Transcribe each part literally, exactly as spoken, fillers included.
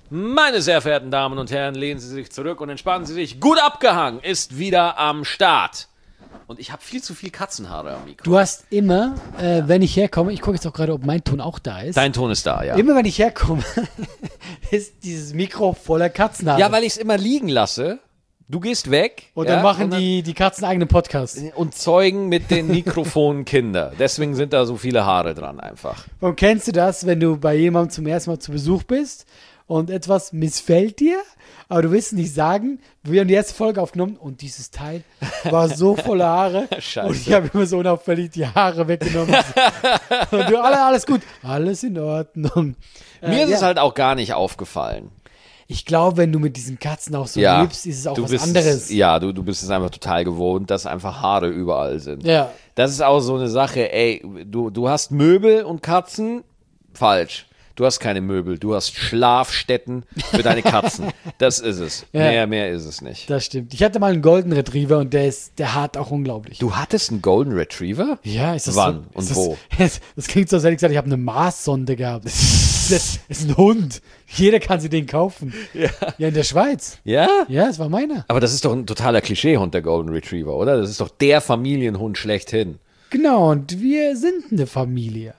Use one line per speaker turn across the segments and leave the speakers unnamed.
Meine sehr verehrten Damen und Herren, lehnen Sie sich zurück und entspannen Sie sich. Gut abgehangen ist wieder am Start. Und ich habe viel zu viel Katzenhaare am Mikro.
Du hast immer, äh, wenn ich herkomme, ich gucke jetzt auch gerade, ob mein Ton auch da ist.
Dein Ton ist da, ja.
Immer wenn ich herkomme, ist dieses Mikro voller Katzenhaare.
Ja, weil ich es immer liegen lasse. Du gehst weg.
Und dann
ja,
machen
und dann,
die, die Katzen eigenen Podcast.
Und zeugen mit den Mikrofonen Kinder. Deswegen sind da so viele Haare dran einfach.
Und kennst du das, wenn du bei jemandem zum ersten Mal zu Besuch bist und etwas missfällt dir, aber du willst es nicht sagen? Wir haben die erste Folge aufgenommen und dieses Teil war so voller Haare.
Scheiße.
Und ich habe immer so unauffällig die Haare weggenommen. Und du, alle, alles gut. Alles in Ordnung.
Mir
Äh,
ist
ja.
es halt auch gar nicht aufgefallen.
Ich glaube, wenn du mit diesen Katzen auch so
Ja,
lebst, ist es auch
du
was
bist,
anderes.
Ja, du, du bist es einfach total gewohnt, dass einfach Haare überall sind.
Ja.
Das ist auch so eine Sache, ey, du, du hast Möbel und Katzen, falsch. Du hast keine Möbel, du hast Schlafstätten für deine Katzen. Das ist es.
Ja.
Mehr, mehr ist es nicht.
Das stimmt. Ich hatte mal einen Golden Retriever und der ist, der hart auch unglaublich.
Du hattest einen Golden Retriever?
Ja, ist das
Wann
so,
und
ist das,
wo?
Das, das klingt so, als hätte ich gesagt, ich habe eine Marssonde gehabt. Das ist ein Hund. Jeder kann sich den kaufen.
Ja.
Ja, in der Schweiz.
Ja?
Ja, es war meiner.
Aber das ist doch ein totaler Klischeehund, der Golden Retriever, oder? Das ist doch der Familienhund schlechthin.
Genau, und wir sind eine Familie.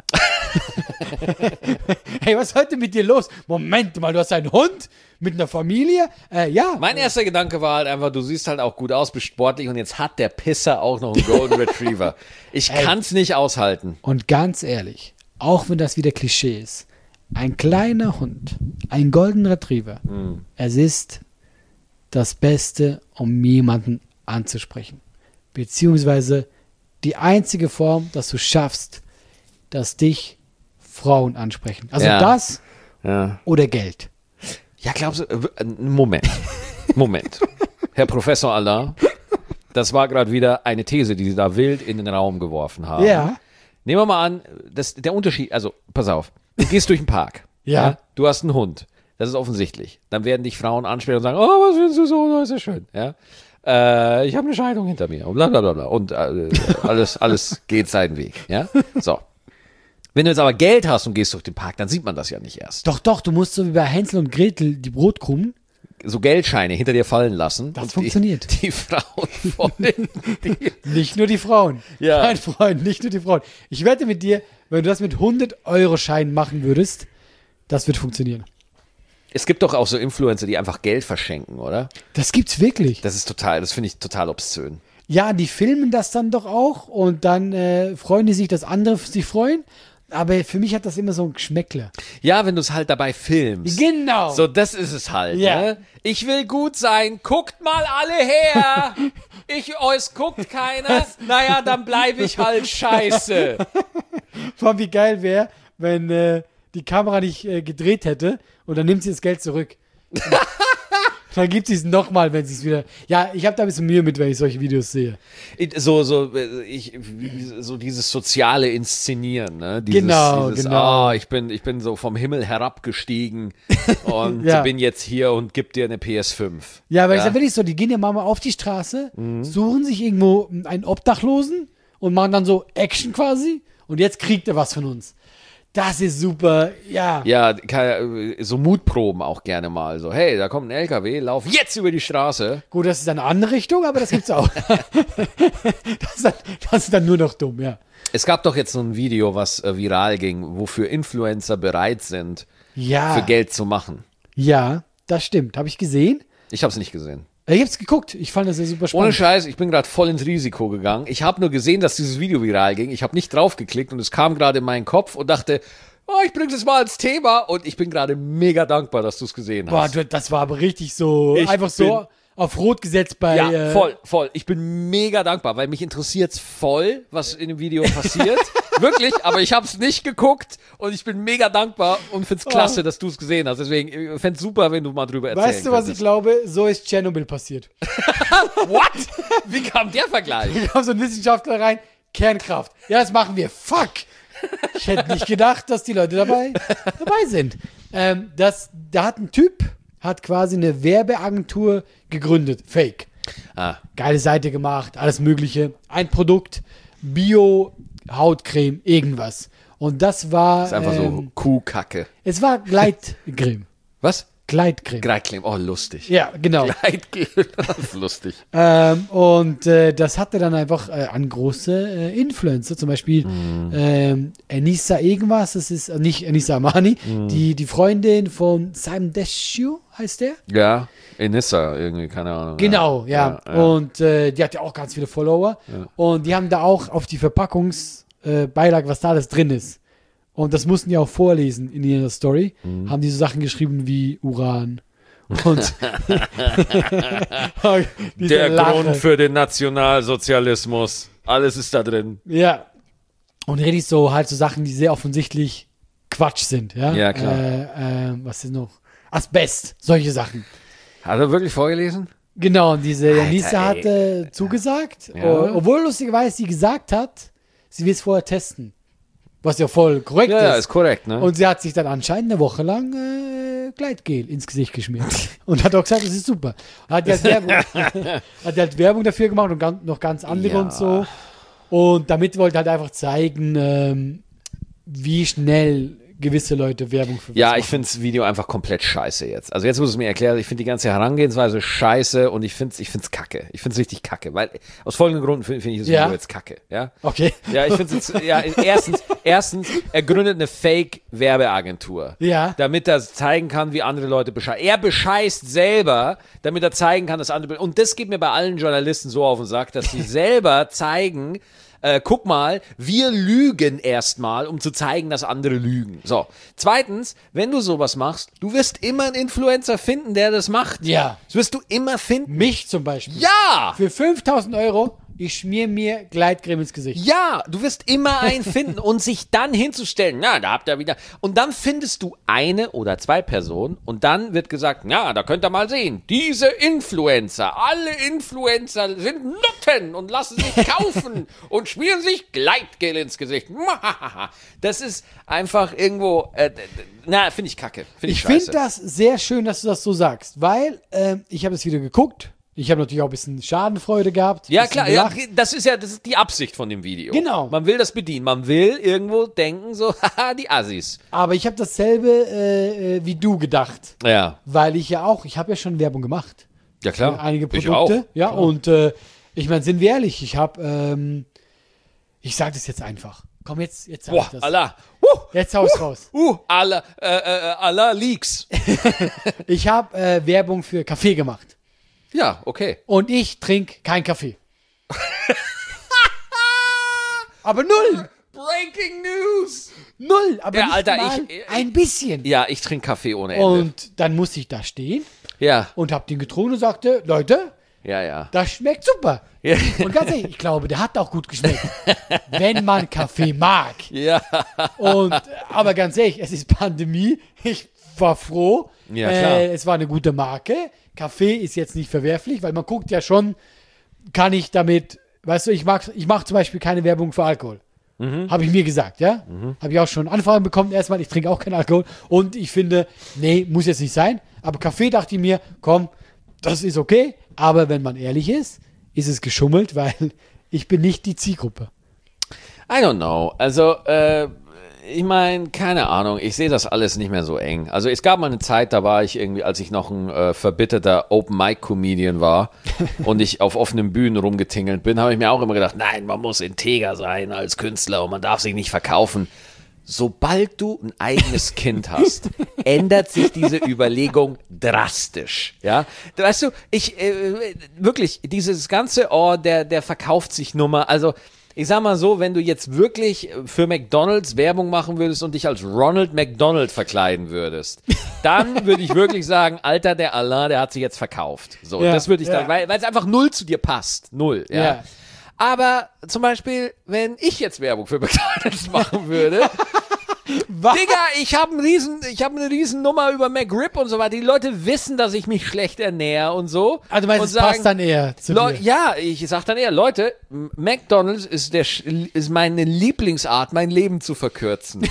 Hey, was ist heute mit dir los? Moment mal, du hast einen Hund mit einer Familie? Äh, ja.
Mein erster Gedanke war halt einfach, du siehst halt auch gut aus, bist sportlich und jetzt hat der Pisser auch noch einen Golden Retriever. Ich
Ey.
kann's nicht aushalten.
Und ganz ehrlich, auch wenn das wieder Klischee ist, ein kleiner Hund, ein Golden Retriever,
Mhm.
es ist das Beste, um jemanden anzusprechen. Beziehungsweise die einzige Form, dass du schaffst, dass dich Frauen ansprechen. Also
Ja.
das
Ja.
oder Geld.
Ja, glaubst du, äh, Moment, Moment. Herr Professor Alain, das war gerade wieder eine These, die Sie da wild in den Raum geworfen haben.
Ja.
Nehmen wir mal an, das, der Unterschied, also pass auf, du gehst durch den Park.
Ja.
Du hast einen Hund. Das ist offensichtlich. Dann werden dich Frauen ansprechen und sagen, oh, was findest du so, das ist ja schön. Ja. Äh, ich habe eine Scheidung hinter mir und bla bla bla bla. Und äh, alles, alles geht seinen Weg. Ja. So. Wenn du jetzt aber Geld hast und gehst durch den Park, dann sieht man das ja nicht erst.
Doch, doch, du musst so wie bei Hänsel und Gretel die Brotkrumen.
So Geldscheine hinter dir fallen lassen.
Das
und
funktioniert.
Die, die Frauen wollen die.
Nicht nur die Frauen.
Ja.
Mein Freund, nicht nur die Frauen. Ich wette mit dir, wenn du das mit hundert-Euro-Scheinen machen würdest, das wird funktionieren.
Es gibt doch auch so Influencer, die einfach Geld verschenken, oder?
Das gibt's wirklich.
Das ist total, das finde ich total obszön.
Ja, die filmen das dann doch auch und dann äh, freuen die sich, dass andere sich freuen. Aber für mich hat das immer so ein Geschmäckle.
Ja, wenn du es halt dabei filmst.
Genau.
So, das ist es halt.
Ja.
Ne? Ich will gut sein. Guckt mal alle her. Ich, oh, es guckt keiner. Naja, dann bleibe ich halt scheiße.
Vor allem, wie geil wäre, wenn äh, die Kamera nicht äh, gedreht hätte und dann nimmt sie das Geld zurück. Dann gibt sie es nochmal, wenn sie es wieder... Ja, ich habe da ein bisschen Mühe mit, wenn ich solche Videos sehe.
So, so, ich, so dieses soziale Inszenieren, ne? Dieses,
Genau,
dieses,
genau.
Oh, ich bin, ich bin so vom Himmel herabgestiegen und
Ja.
bin jetzt hier und gib dir eine P S fünf.
Ja, aber
Ja.
ist ja wirklich so, die gehen ja mal auf die Straße, suchen sich irgendwo einen Obdachlosen und machen dann so Action quasi und jetzt kriegt er was von uns. Das ist super, ja.
Ja, kann- so Mutproben auch gerne mal. So, hey, da kommt ein L K W, lauf jetzt über die Straße.
Gut, das ist eine andere Richtung, aber das gibt's auch. das, ist dann, das ist dann nur noch dumm, ja.
Es gab doch jetzt so ein Video, was äh, viral ging, wofür Influencer bereit sind,
Ja,
für Geld zu machen.
ja, das stimmt. Habe ich gesehen.
Ich habe es nicht gesehen.
Ich hab's geguckt. Ich fand das ja super
Ohne
spannend.
Scheiß, ich bin gerade voll ins Risiko gegangen. Ich habe nur gesehen, dass dieses Video viral ging. Ich habe nicht draufgeklickt und es kam gerade in meinen Kopf und dachte, oh, ich bringe das mal als Thema und ich bin gerade mega dankbar, dass du es gesehen
Boah,
hast.
du, das war aber richtig so,
Ich
einfach so
bin-
auf Rot gesetzt bei...
Ja,
äh,
voll, voll. Ich bin mega dankbar, weil mich interessiert's voll, was in dem Video passiert. Wirklich, aber ich habe es nicht geguckt und ich bin mega dankbar und find's klasse,
Oh.
dass du es gesehen hast. Deswegen ich fänd's super, wenn du mal drüber erzählen
Weißt du, was ich
könntest.
glaube? So ist Tschernobyl passiert.
What? Wie kam der Vergleich?
Da kam so ein Wissenschaftler rein, Kernkraft. Ja, das machen wir. Fuck. Ich hätte nicht gedacht, dass die Leute dabei, dabei sind. Ähm, das, da hat ein Typ, hat quasi eine Werbeagentur gegründet. Fake.
Ah,
Geile Seite gemacht, alles mögliche. Ein Produkt, Bio-Hautcreme, irgendwas. Und das war...
ist einfach so
ähm,
Kuhkacke.
Es war Gleitcreme.
Was?
Gleitcreme.
Gleitcreme, oh, lustig.
Ja, genau.
Gleitgel, das ist lustig.
Ähm, und äh, das hatte dann einfach äh, an große äh, Influencer, zum Beispiel
Mm.
ähm, Anissa irgendwas, das ist äh, nicht Anissa Amani,
Mm.
die, die Freundin von Simon Desue, heißt der?
Ja, Enissa irgendwie, keine Ahnung.
Genau, ja.
ja, ja.
Und äh, die hat ja auch ganz viele Follower.
Ja.
Und die haben da auch auf die Verpackungsbeilage, äh, Beilage, was da alles drin ist. Und das mussten die auch vorlesen in ihrer Story.
Mhm.
Haben die so Sachen geschrieben wie Uran. Und diese
Der
Lache.
Grund für den Nationalsozialismus. Alles ist da drin.
Ja. Und richtig so halt so Sachen, die sehr offensichtlich Quatsch sind. Ja,
Ja, klar.
Äh, äh, was ist noch? Asbest, solche Sachen.
Hat er wirklich vorgelesen?
Genau, und diese
Alter,
Janissa
ey.
hat äh, zugesagt,
Ja.
o- obwohl lustigerweise sie gesagt hat, sie will es vorher testen. Was ja voll korrekt
Ja, ja,
ist.
ist korrekt, ne?
Und sie hat sich dann anscheinend eine Woche lang äh, Gleitgel ins Gesicht geschmiert. Und hat auch gesagt, das ist super. Hat die halt Werbung, hat die halt Werbung dafür gemacht und ganz, noch ganz andere
Ja.
und so. Und damit wollte halt einfach zeigen, ähm, wie schnell gewisse Leute Werbung für was
Ja,
machen.
ich finde das Video einfach komplett scheiße jetzt. Also jetzt muss es mir erklären, ich finde die ganze Herangehensweise scheiße und ich finde es ich find's kacke. Ich finde es richtig kacke, weil aus folgendem Grund finde find ich das
Ja.
Video jetzt kacke. Ja,
Okay.
ja ich finde es ja, erstens, erstens, er gründet eine Fake-Werbeagentur.
Ja.
Damit er zeigen kann, wie andere Leute bescheißen. Er bescheißt selber, damit er zeigen kann, dass andere. Und das geht mir bei allen Journalisten so auf den Sack, dass sie selber zeigen, äh, guck mal, wir lügen erstmal, um zu zeigen, dass andere lügen. So. Zweitens, wenn du sowas machst, du wirst immer einen Influencer finden, der das macht.
Ja.
Das wirst du immer finden.
Mich zum Beispiel.
Ja!
Für fünftausend Euro, ich schmier mir Gleitcreme ins Gesicht.
Ja, du wirst immer einen finden und sich dann hinzustellen, na, da habt ihr wieder. Und dann findest du eine oder zwei Personen und dann wird gesagt, na, da könnt ihr mal sehen, diese Influencer, alle Influencer sind Nutten und lassen sich kaufen und schmieren sich Gleitgel ins Gesicht. Das ist einfach irgendwo, äh, na, finde ich kacke. Find ich
Ich finde
scheiße.
das sehr schön, dass du das so sagst, weil ähm, ich habe das Video geguckt. Ich habe natürlich auch ein bisschen Schadenfreude gehabt.
Ja,
bisschen
klar, ja,
gelacht.
das ist ja das ist die Absicht von dem Video.
Genau.
Man will das bedienen. Man will irgendwo denken, so, haha, die Assis.
Aber ich habe dasselbe äh, äh, wie du gedacht,
Ja.
weil ich ja auch, ich habe ja schon Werbung gemacht.
Ja, klar.
Für einige
Ich
Produkte.
auch.
Ja,
Klar.
und äh, ich meine, sind wir ehrlich, ich habe, ähm, ich sage das jetzt einfach. Komm, jetzt, jetzt sag
Boah,
ich das.
Allah. Uh,
Jetzt hau ich's raus.
uh, Allah, äh, äh, Allah Leaks.
Ich habe äh, Werbung für Kaffee gemacht.
Ja, okay.
Und ich trinke kein Kaffee. Aber null.
Breaking News.
Null. Aber
Ja,
nicht
Alter,
mal
ich- ich-
ein bisschen.
Ja, ich trinke Kaffee ohne Ende.
Und dann musste ich da stehen
ja,
und habe den getrunken und sagte, Leute,
ja, ja.
das schmeckt super.
Ja.
Und ganz ehrlich, ich glaube, der hat auch gut geschmeckt. Wenn man Kaffee mag.
Ja,
Und, aber ganz ehrlich, es ist Pandemie. Ich war froh.
Ja, klar.
Äh, es war eine gute Marke. Kaffee ist jetzt nicht verwerflich, weil man guckt ja schon, kann ich damit, weißt du, ich mag, ich mache zum Beispiel keine Werbung für Alkohol.
Mhm.
Habe ich mir gesagt, ja. Habe ich auch schon Anfragen bekommen. Erstmal, ich trinke auch keinen Alkohol. Und ich finde, nee, muss jetzt nicht sein. Aber Kaffee dachte ich mir, komm, das ist okay. Aber wenn man ehrlich ist, ist es geschummelt, weil ich bin nicht die Zielgruppe.
I don't know. Also, äh, ich meine, keine Ahnung, ich sehe das alles nicht mehr so eng. Also es gab mal eine Zeit, da war ich irgendwie, als ich noch ein äh, verbitterter Open-Mic-Comedian war und ich auf offenen Bühnen rumgetingelt bin, habe ich mir auch immer gedacht, nein, man muss integer sein als Künstler und man darf sich nicht verkaufen. Sobald du ein eigenes Kind hast, ändert sich diese Überlegung drastisch. Ja, weißt du, ich äh, wirklich dieses ganze Oh, der der verkauft sich Nummer. Also ich sag mal so, wenn du jetzt wirklich für McDonald's Werbung machen würdest und dich als Ronald McDonald verkleiden würdest, dann würde ich wirklich sagen, Alter, der Alain, der hat sich jetzt verkauft. So,
Ja,
das würde ich
ja.
dann, weil weil es einfach null zu dir passt, null. Ja.
Ja.
Aber zum Beispiel, wenn ich jetzt Werbung für McDonald's machen würde,
Was?
Digga, ich habe einen riesen, ich habe eine riesen Nummer über McRib und so weiter. Die Leute wissen, dass ich mich schlecht ernähre und so.
Also meinst,
und
es passt dann eher zu
Leu-
dir.
ja, ich sag dann eher, Leute, M- McDonald's ist der Sch- ist meine Lieblingsart, mein Leben zu verkürzen.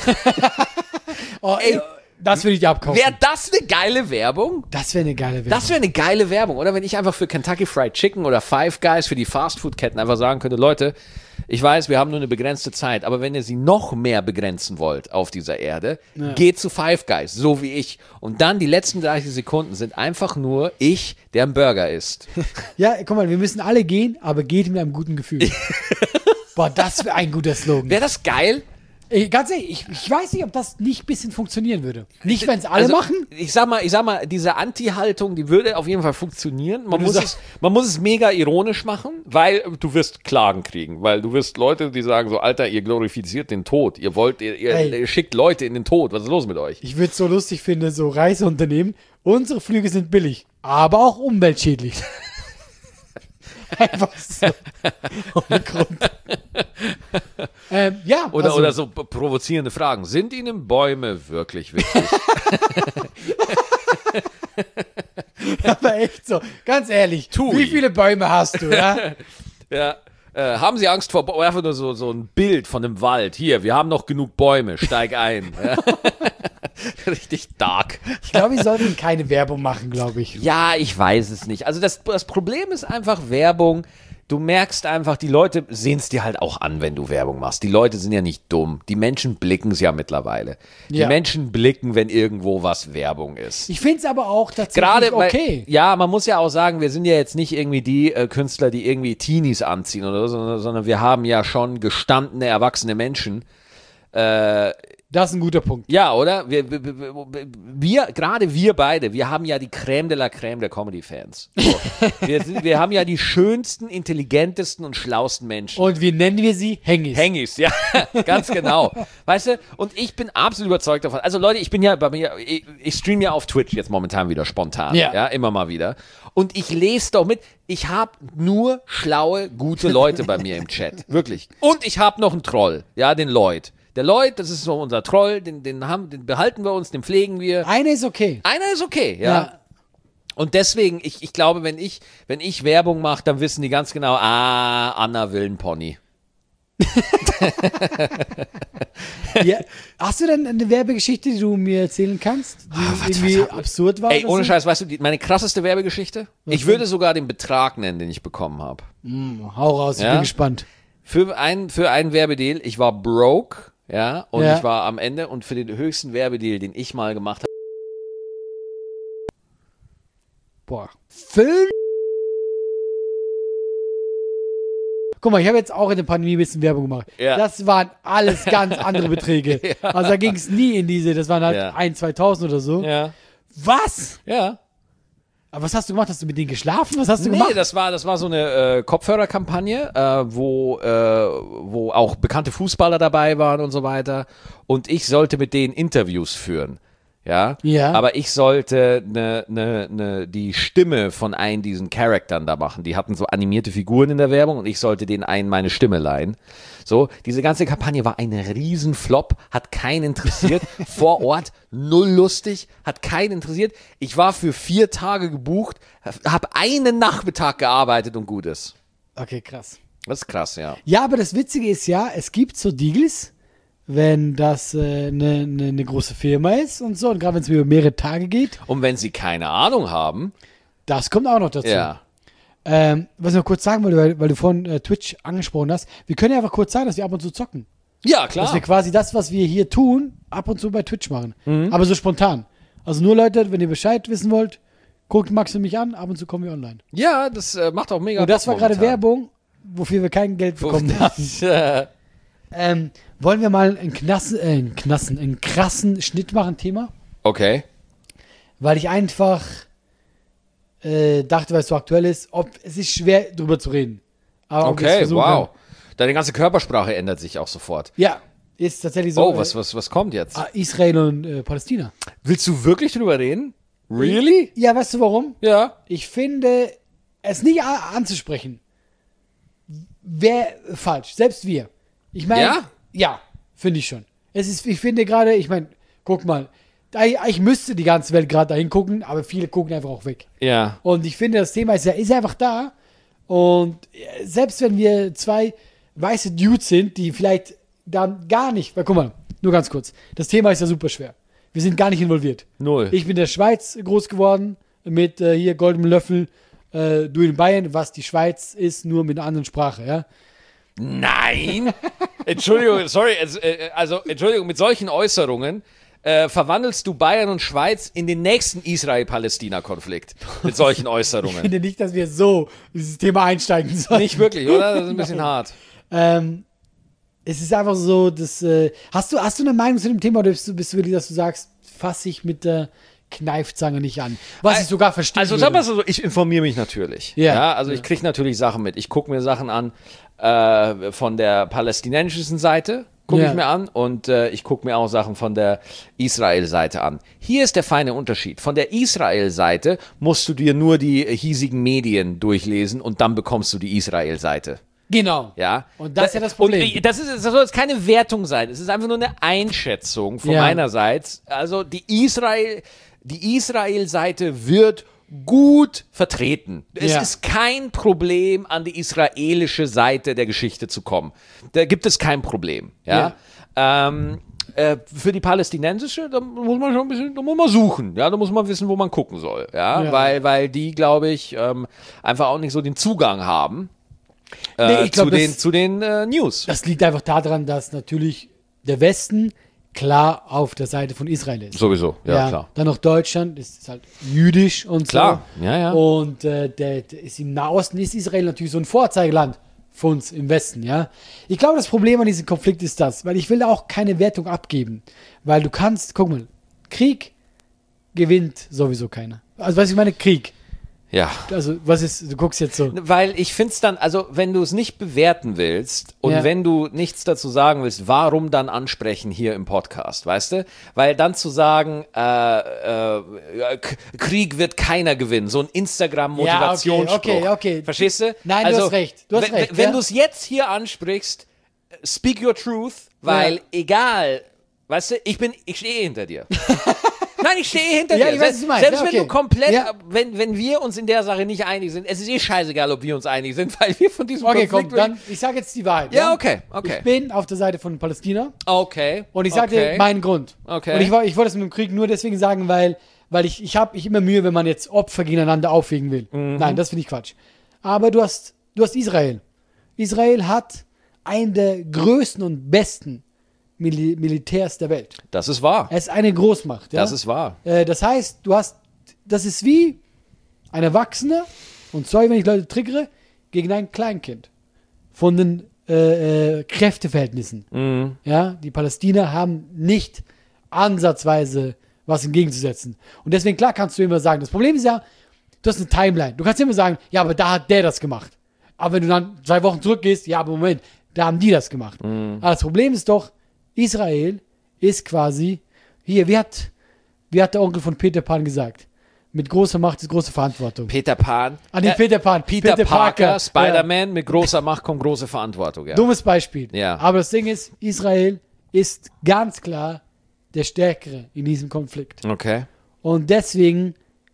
Oh, ey, das würde ich dir abkaufen.
Wäre das eine geile Werbung?
Das wäre eine geile Werbung.
Das wäre eine geile Werbung, oder? Wenn ich einfach für Kentucky Fried Chicken oder Five Guys für die Fastfood-Ketten einfach sagen könnte, Leute, ich weiß, wir haben nur eine begrenzte Zeit, aber wenn ihr sie noch mehr begrenzen wollt auf dieser Erde,
Ja.
geht zu Five Guys, so wie ich. Und dann die letzten dreißig Sekunden sind einfach nur ich, der einen Burger isst.
Ja, guck mal, wir müssen alle gehen, aber geht mit einem guten Gefühl. Boah, das wäre ein guter Slogan.
Wäre das geil?
Ey, ganz ehrlich, ich, ich weiß nicht, ob das nicht ein bisschen funktionieren würde. Nicht, wenn es alle
Also,
machen.
Ich sag mal, ich sag mal, diese Anti-Haltung, die würde auf jeden Fall funktionieren. Man
du
muss,
sagst-
es, man muss es mega ironisch machen, weil du wirst Klagen kriegen, weil du wirst Leute, die sagen so, Alter, ihr glorifiziert den Tod, ihr wollt, ihr, ihr,
Ey.
ihr schickt Leute in den Tod, was ist los mit euch?
Ich würde es so lustig finden, so Reiseunternehmen. Unsere Flüge sind billig, aber auch umweltschädlich. Einfach so. Ohne Grund. ähm, ja,
Oder,
also,
oder so p- provozierende Fragen. Sind Ihnen Bäume wirklich wichtig?
aber echt so. Ganz ehrlich,
Tui.
wie viele Bäume hast du, ja?
Ja. Äh, haben Sie Angst vor Bäumen? Einfach nur so, so ein Bild von einem Wald. Hier, wir haben noch genug Bäume, steig ein. Ja. Richtig dark.
Ich glaube, wir sollten keine Werbung machen, glaube ich.
Ja, ich weiß es nicht. Also das, das Problem ist einfach Werbung. Du merkst einfach, die Leute sehen es dir halt auch an, wenn du Werbung machst. Die Leute sind ja nicht dumm. Die Menschen blicken es ja mittlerweile. Die
Ja.
Menschen blicken, wenn irgendwo was Werbung ist.
Ich finde es aber auch tatsächlich
Gerade, weil-
okay.
ja, man muss ja auch sagen, wir sind ja jetzt nicht irgendwie die äh, Künstler, die irgendwie Teenies anziehen oder so, sondern, sondern wir haben ja schon gestandene, erwachsene Menschen. Äh,
Das ist ein guter Punkt.
ja, oder? Wir, wir, wir, wir, gerade wir beide, wir haben ja die Crème de la Crème der Comedy-Fans. So. wir, sind- wir haben ja die schönsten, intelligentesten und schlausten Menschen.
Und wie nennen wir sie? Hängis.
Hengis, ja, ganz genau. Weißt du, und ich bin absolut überzeugt davon. Also Leute, ich bin ja bei mir, ich, ich streame ja auf Twitch jetzt momentan wieder spontan.
Ja.
Ja, immer mal wieder. Und ich lese doch mit, ich habe nur schlaue, gute Leute bei mir im Chat. Wirklich. Und ich habe noch einen Troll, ja, den Lloyd. Der Lloyd, das ist so unser Troll, den, den, haben, den behalten wir uns, den pflegen wir.
Eine ist okay.
Einer ist okay, ja.
Ja.
Und deswegen, ich, ich glaube, wenn ich, wenn ich Werbung mache, dann wissen die ganz genau, ah, Anna will einen Pony.
Ja. Hast du denn eine Werbegeschichte, die du mir erzählen kannst, die irgendwie
was hab-
absurd war?
Ey,
oder
ohne
so?
Scheiß, weißt du, die, meine krasseste Werbegeschichte? ich
denn?
würde sogar den Betrag nennen, den ich bekommen habe.
Hm, hau raus, ich
Ja?
bin gespannt.
Für einen, für einen Werbedeal, ich war broke, ja, und
Ja.
ich war am Ende und für den höchsten Werbedeal, den ich mal gemacht habe.
Boah. Fünf? Guck mal, ich habe jetzt auch in der Pandemie ein bisschen Werbung gemacht.
Ja.
Das waren alles ganz andere Beträge. Also da ging es nie in diese, das waren halt
Ja.
ein, zweitausend oder so.
Ja.
Was?
Ja.
Aber was hast du gemacht? Hast du mit denen geschlafen? Was hast du
Nee,
gemacht?
das war, das war so eine äh, Kopfhörerkampagne, äh, wo, äh, wo auch bekannte Fußballer dabei waren und so weiter. Und ich sollte mit denen Interviews führen. Ja?
Ja.
Aber ich sollte ne, ne, ne, die Stimme von einem diesen Charaktern da machen. Die hatten so animierte Figuren in der Werbung und ich sollte denen einen meine Stimme leihen. So, diese ganze Kampagne war ein Riesenflop, hat keinen interessiert. Vor Ort null lustig, hat keinen interessiert. Ich war für vier Tage gebucht, habe einen Nachmittag gearbeitet und gut ist.
Okay, krass.
Das ist krass, ja.
Ja, aber das Witzige ist ja, es gibt so Deals, wenn das eine äh, ne, ne, ne große Firma ist und so, und gerade wenn es über mehrere Tage geht,
Und wenn sie keine Ahnung haben,
das kommt auch noch dazu.
ja.
Ähm, was ich noch kurz sagen wollte, weil, weil du vorhin äh, Twitch angesprochen hast, wir können ja einfach kurz sagen, dass wir ab und zu zocken.
Ja,
Dass wir
klar.
quasi das, was wir hier tun, ab und zu bei Twitch machen.
Mhm.
Aber so spontan. Also nur Leute, wenn ihr Bescheid wissen wollt, guckt Max und mich an, ab und zu kommen wir online.
Ja, das äh, macht auch mega
Und das war
Bock
gerade
momentan.
Werbung, wofür wir kein Geld bekommen haben. Ähm, wollen wir mal einen Knassen, äh, einen Knassen, einen krassen Schnitt machen, Thema?
Okay.
Weil ich einfach äh, dachte, weil es so aktuell ist, ob es ist schwer drüber zu reden. Aber ob wir es
Okay,
versuchen
wow.
können.
Deine ganze Körpersprache ändert sich auch sofort.
Ja, ist tatsächlich so.
Oh, was,
äh,
was, was kommt jetzt?
ah, Israel und äh, Palästina.
Willst du wirklich drüber reden? Really?
Ja, weißt du warum?
Ja.
Ich finde, es nicht a- anzusprechen, wäre falsch. Selbst wir. Ich meine,
Ja?
ja, finde ich schon. Es ist, ich finde gerade, ich meine, guck mal, da- ich müsste die ganze Welt gerade dahin gucken, aber viele gucken einfach auch weg.
Ja.
Und ich finde, das Thema ist ja ist einfach da. Und äh, selbst wenn wir zwei weiße Dudes sind, die vielleicht dann gar nicht, weil guck mal, nur ganz kurz, das Thema ist ja super schwer. Wir sind gar nicht involviert.
Null.
Ich bin in der Schweiz groß geworden, mit äh, hier goldenem Löffel, äh, du in Bayern, was die Schweiz ist, nur mit einer anderen Sprache, ja.
Nein! Entschuldigung, sorry, also, äh, also Entschuldigung, mit solchen Äußerungen äh, verwandelst du Bayern und Schweiz in den nächsten Israel-Palästina-Konflikt. Mit solchen
Ich
Äußerungen.
finde nicht, dass wir so in dieses Thema einsteigen sollen.
Nicht wirklich, oder? Das ist ein bisschen
Nein.
hart.
Ähm, es ist einfach so, dass, äh, hast du, hast du eine Meinung zu dem Thema oder bist du, bist du wirklich, dass du sagst, fass ich mit der Kneifzange nicht an? Was ich sogar verstehe.
Also sag mal so, ich informiere mich natürlich.
Ja.
Ja, also ich kriege natürlich Sachen mit. Ich gucke mir Sachen an äh, von der palästinensischen Seite, gucke
Ja.
ich mir an und äh, ich gucke mir auch Sachen von der Israel-Seite an. Hier ist der feine Unterschied. Von der Israel-Seite musst du dir nur die hiesigen Medien durchlesen und dann bekommst du die Israel-Seite.
Genau.
Ja.
Und das ist ja das Problem.
Und das, ist, das soll jetzt keine Wertung sein. Es ist einfach nur eine Einschätzung von
Ja.
meinerseits. Also die Israel, die Israel-Seite wird gut vertreten. Es
Ja.
ist kein Problem, an die israelische Seite der Geschichte zu kommen. Da gibt es kein Problem. Ja. Ähm, äh, für die palästinensische, da muss man schon ein bisschen, da muss man suchen. Ja, da muss man wissen, wo man gucken soll. Ja,
Ja.
weil, weil die, glaube ich, ähm, einfach auch nicht so den Zugang haben. Äh,
Nee, ich glaub,
zu den,
das-
zu den äh, News.
Das liegt einfach daran, dass natürlich der Westen klar auf der Seite von Israel ist.
Sowieso, ja, klar.
Dann noch Deutschland, ist halt jüdisch und
Klar,
so.
ja, ja.
Und äh, der, der ist im Nahosten ist Israel natürlich so ein Vorzeigeland für uns im Westen, ja. Ich glaube, das Problem an diesem Konflikt ist das, weil ich will da auch keine Wertung abgeben, weil du kannst, guck mal, Krieg gewinnt sowieso keiner. Also, was ich meine, Krieg.
Ja.
Also, was ist, du guckst jetzt so.
Weil ich finde es dann, also wenn du es nicht bewerten willst und
Ja.
wenn du nichts dazu sagen willst, warum dann ansprechen hier im Podcast, weißt du? Weil dann zu sagen, äh, äh, ja, K- Krieg wird keiner gewinnen, so ein Instagram-Motivationsspruch.
Ja, okay, okay, okay.
Verstehst du?
Nein, du hast recht, du hast
wenn,
recht,
Wenn
ja.
du es jetzt hier ansprichst, speak your truth, weil
Ja.
egal, weißt du, ich bin, ich stehe hinter dir. Nein, ich stehe hinter
Ja,
dir.
ich weiß, was
Selbst,
du meinst.
selbst
Ja,
wenn du
okay.
komplett,
Ja.
wenn, wenn wir uns in der Sache nicht einig sind, es ist eh scheißegal, ob wir uns einig sind, weil wir von diesem
Okay, komm,
Konflikt...
dann, ich sage jetzt die Wahrheit.
Ja, okay, okay.
Ich bin auf der Seite von Palästina.
Okay.
Und ich sage
okay.
dir meinen Grund.
Okay.
Und ich, woll- ich wollte es mit dem Krieg nur deswegen sagen, weil, weil ich, ich habe ich immer Mühe, wenn man jetzt Opfer gegeneinander aufwiegen will.
Mhm.
Nein, das finde ich Quatsch. Aber du hast, du hast Israel. Israel hat einen der größten und besten Mil Militärs der Welt.
Das ist wahr.
Er ist eine Großmacht. Ja?
Das ist wahr.
Äh, das heißt, du hast, das ist wie ein Erwachsener, und sorry, wenn ich Leute triggere, gegen ein Kleinkind. Von den äh, äh, Kräfteverhältnissen.
Mhm.
Ja, die Palästinenser haben nicht ansatzweise was entgegenzusetzen. Und deswegen, klar, kannst du immer sagen, das Problem ist ja, du hast eine Timeline. Du kannst immer sagen, ja, aber da hat der das gemacht. Aber wenn du dann zwei Wochen zurückgehst, ja, aber Moment, da haben die das gemacht.
Mhm.
Aber das Problem ist doch, Israel ist quasi, hier, wie hat, wie hat der Onkel von Peter Pan gesagt? Mit großer Macht ist große Verantwortung.
Peter Pan.
Ah, nee,
Äh,
Peter Pan.
Peter,
Peter
Parker,
Parker.
Spider-Man, mit großer Macht kommt große Verantwortung. Ja.
Dummes Beispiel.
Ja.
Aber das Ding ist, Israel ist ganz klar der Stärkere in diesem Konflikt.
Okay.
Und deswegen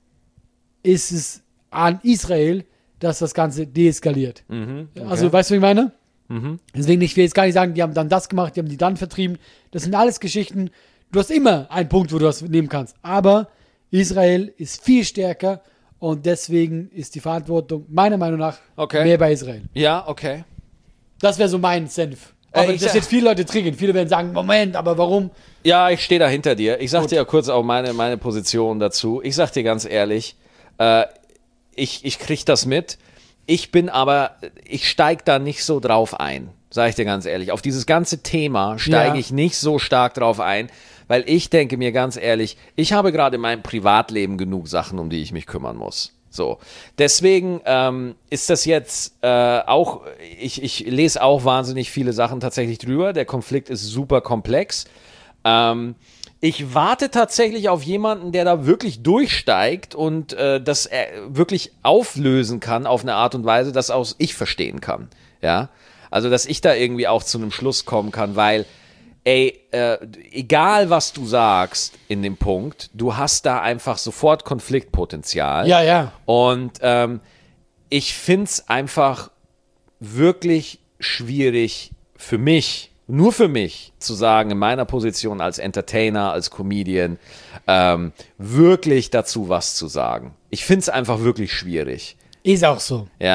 ist es an Israel, dass das Ganze deeskaliert.
Mhm. Okay.
Also, weißt du, was ich meine?
Mhm.
Deswegen, ich will jetzt gar nicht sagen, die haben dann das gemacht, die haben die dann vertrieben. Das sind alles Geschichten. Du hast immer einen Punkt, wo du das nehmen kannst. Aber Israel ist viel stärker und deswegen ist die Verantwortung meiner Meinung nach
Okay.
mehr bei Israel.
Ja, okay.
Das wäre so mein Senf. Aber
Äh, ich
das
sag-
wird viele Leute triggern. Viele werden sagen, Moment, aber warum?
Ja, ich stehe da hinter dir. Ich sag
Gut.
dir ja kurz auch meine, meine Position dazu. Ich sag dir ganz ehrlich, äh, ich, ich krieg das mit. Ich bin aber, ich steig da nicht so drauf ein, sage ich dir ganz ehrlich. Auf dieses ganze Thema steige
Ja.
ich nicht so stark drauf ein, weil ich denke mir ganz ehrlich, ich habe gerade in meinem Privatleben genug Sachen, um die ich mich kümmern muss. So, deswegen ähm, ist das jetzt äh, auch, ich, ich lese auch wahnsinnig viele Sachen tatsächlich drüber. Der Konflikt ist super komplex. Ähm, ich warte tatsächlich auf jemanden, der da wirklich durchsteigt und äh, das äh, wirklich auflösen kann auf eine Art und Weise, dass auch ich verstehen kann. Ja, also dass ich da irgendwie auch zu einem Schluss kommen kann, weil ey, äh, egal was du sagst in dem Punkt, du hast da einfach sofort Konfliktpotenzial.
Ja, ja.
Und ähm, ich finde es einfach wirklich schwierig für mich, nur für mich, zu sagen, in meiner Position als Entertainer, als Comedian, ähm, wirklich dazu was zu sagen. Ich finde es einfach wirklich schwierig.
Ist auch so.
Ja.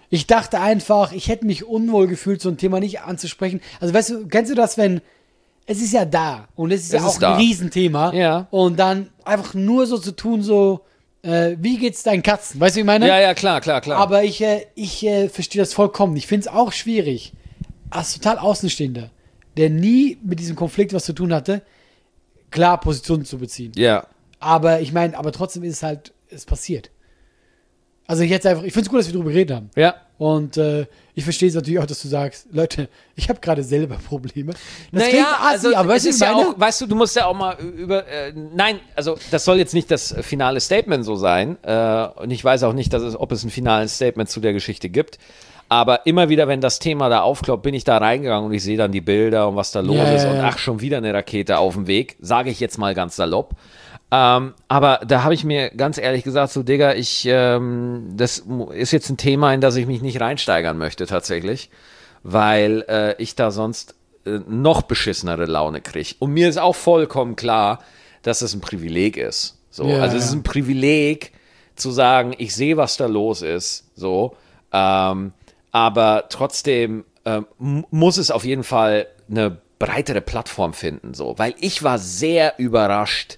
Ich dachte einfach, ich hätte mich unwohl gefühlt, so ein Thema nicht anzusprechen. Also weißt du, kennst du das, wenn, es ist ja da und es ist
Es
ja auch
ist da.
ein Riesenthema
Ja.
und dann einfach nur so zu tun, so, äh, wie geht's deinen Katzen? Weißt du, wie ich meine?
Ja, ja, klar, klar, klar.
Aber ich, äh, ich äh, verstehe das vollkommen. Ich finde es auch schwierig, als total Außenstehender, der nie mit diesem Konflikt was zu tun hatte, klar Positionen zu beziehen.
ja.
Aber ich meine, aber trotzdem ist es halt, es passiert. Also ich jetzt einfach, ich finde es gut, dass wir darüber geredet haben.
Ja.
Und äh, ich verstehe es natürlich auch, dass du sagst, Leute, ich habe gerade selber Probleme. Das klingt
Naja,
assi,
also
aber
es
weißt du,
ist
ich
ja
meine?
auch, weißt du, du musst ja auch mal über, äh, nein, also das soll jetzt nicht das finale Statement so sein äh, und ich weiß auch nicht, dass es, ob es ein finales Statement zu der Geschichte gibt, aber immer wieder, wenn das Thema da aufkloppt, bin ich da reingegangen und ich sehe dann die Bilder und was da los
Ja,
ist
ja,
und
ja.
ach, schon wieder eine Rakete auf dem Weg, sage ich jetzt mal ganz salopp. Ähm, aber da habe ich mir ganz ehrlich gesagt, so Digga, ich, ähm, das ist jetzt ein Thema, in das ich mich nicht reinsteigern möchte tatsächlich, weil äh, ich da sonst äh, noch beschissenere Laune kriege. Und mir ist auch vollkommen klar, dass es ein Privileg ist. So,
Ja,
also es
ja.
ist ein Privileg zu sagen, ich sehe, was da los ist, so, ähm, aber trotzdem ähm, m- muss es auf jeden Fall eine breitere Plattform finden, so, weil ich war sehr überrascht.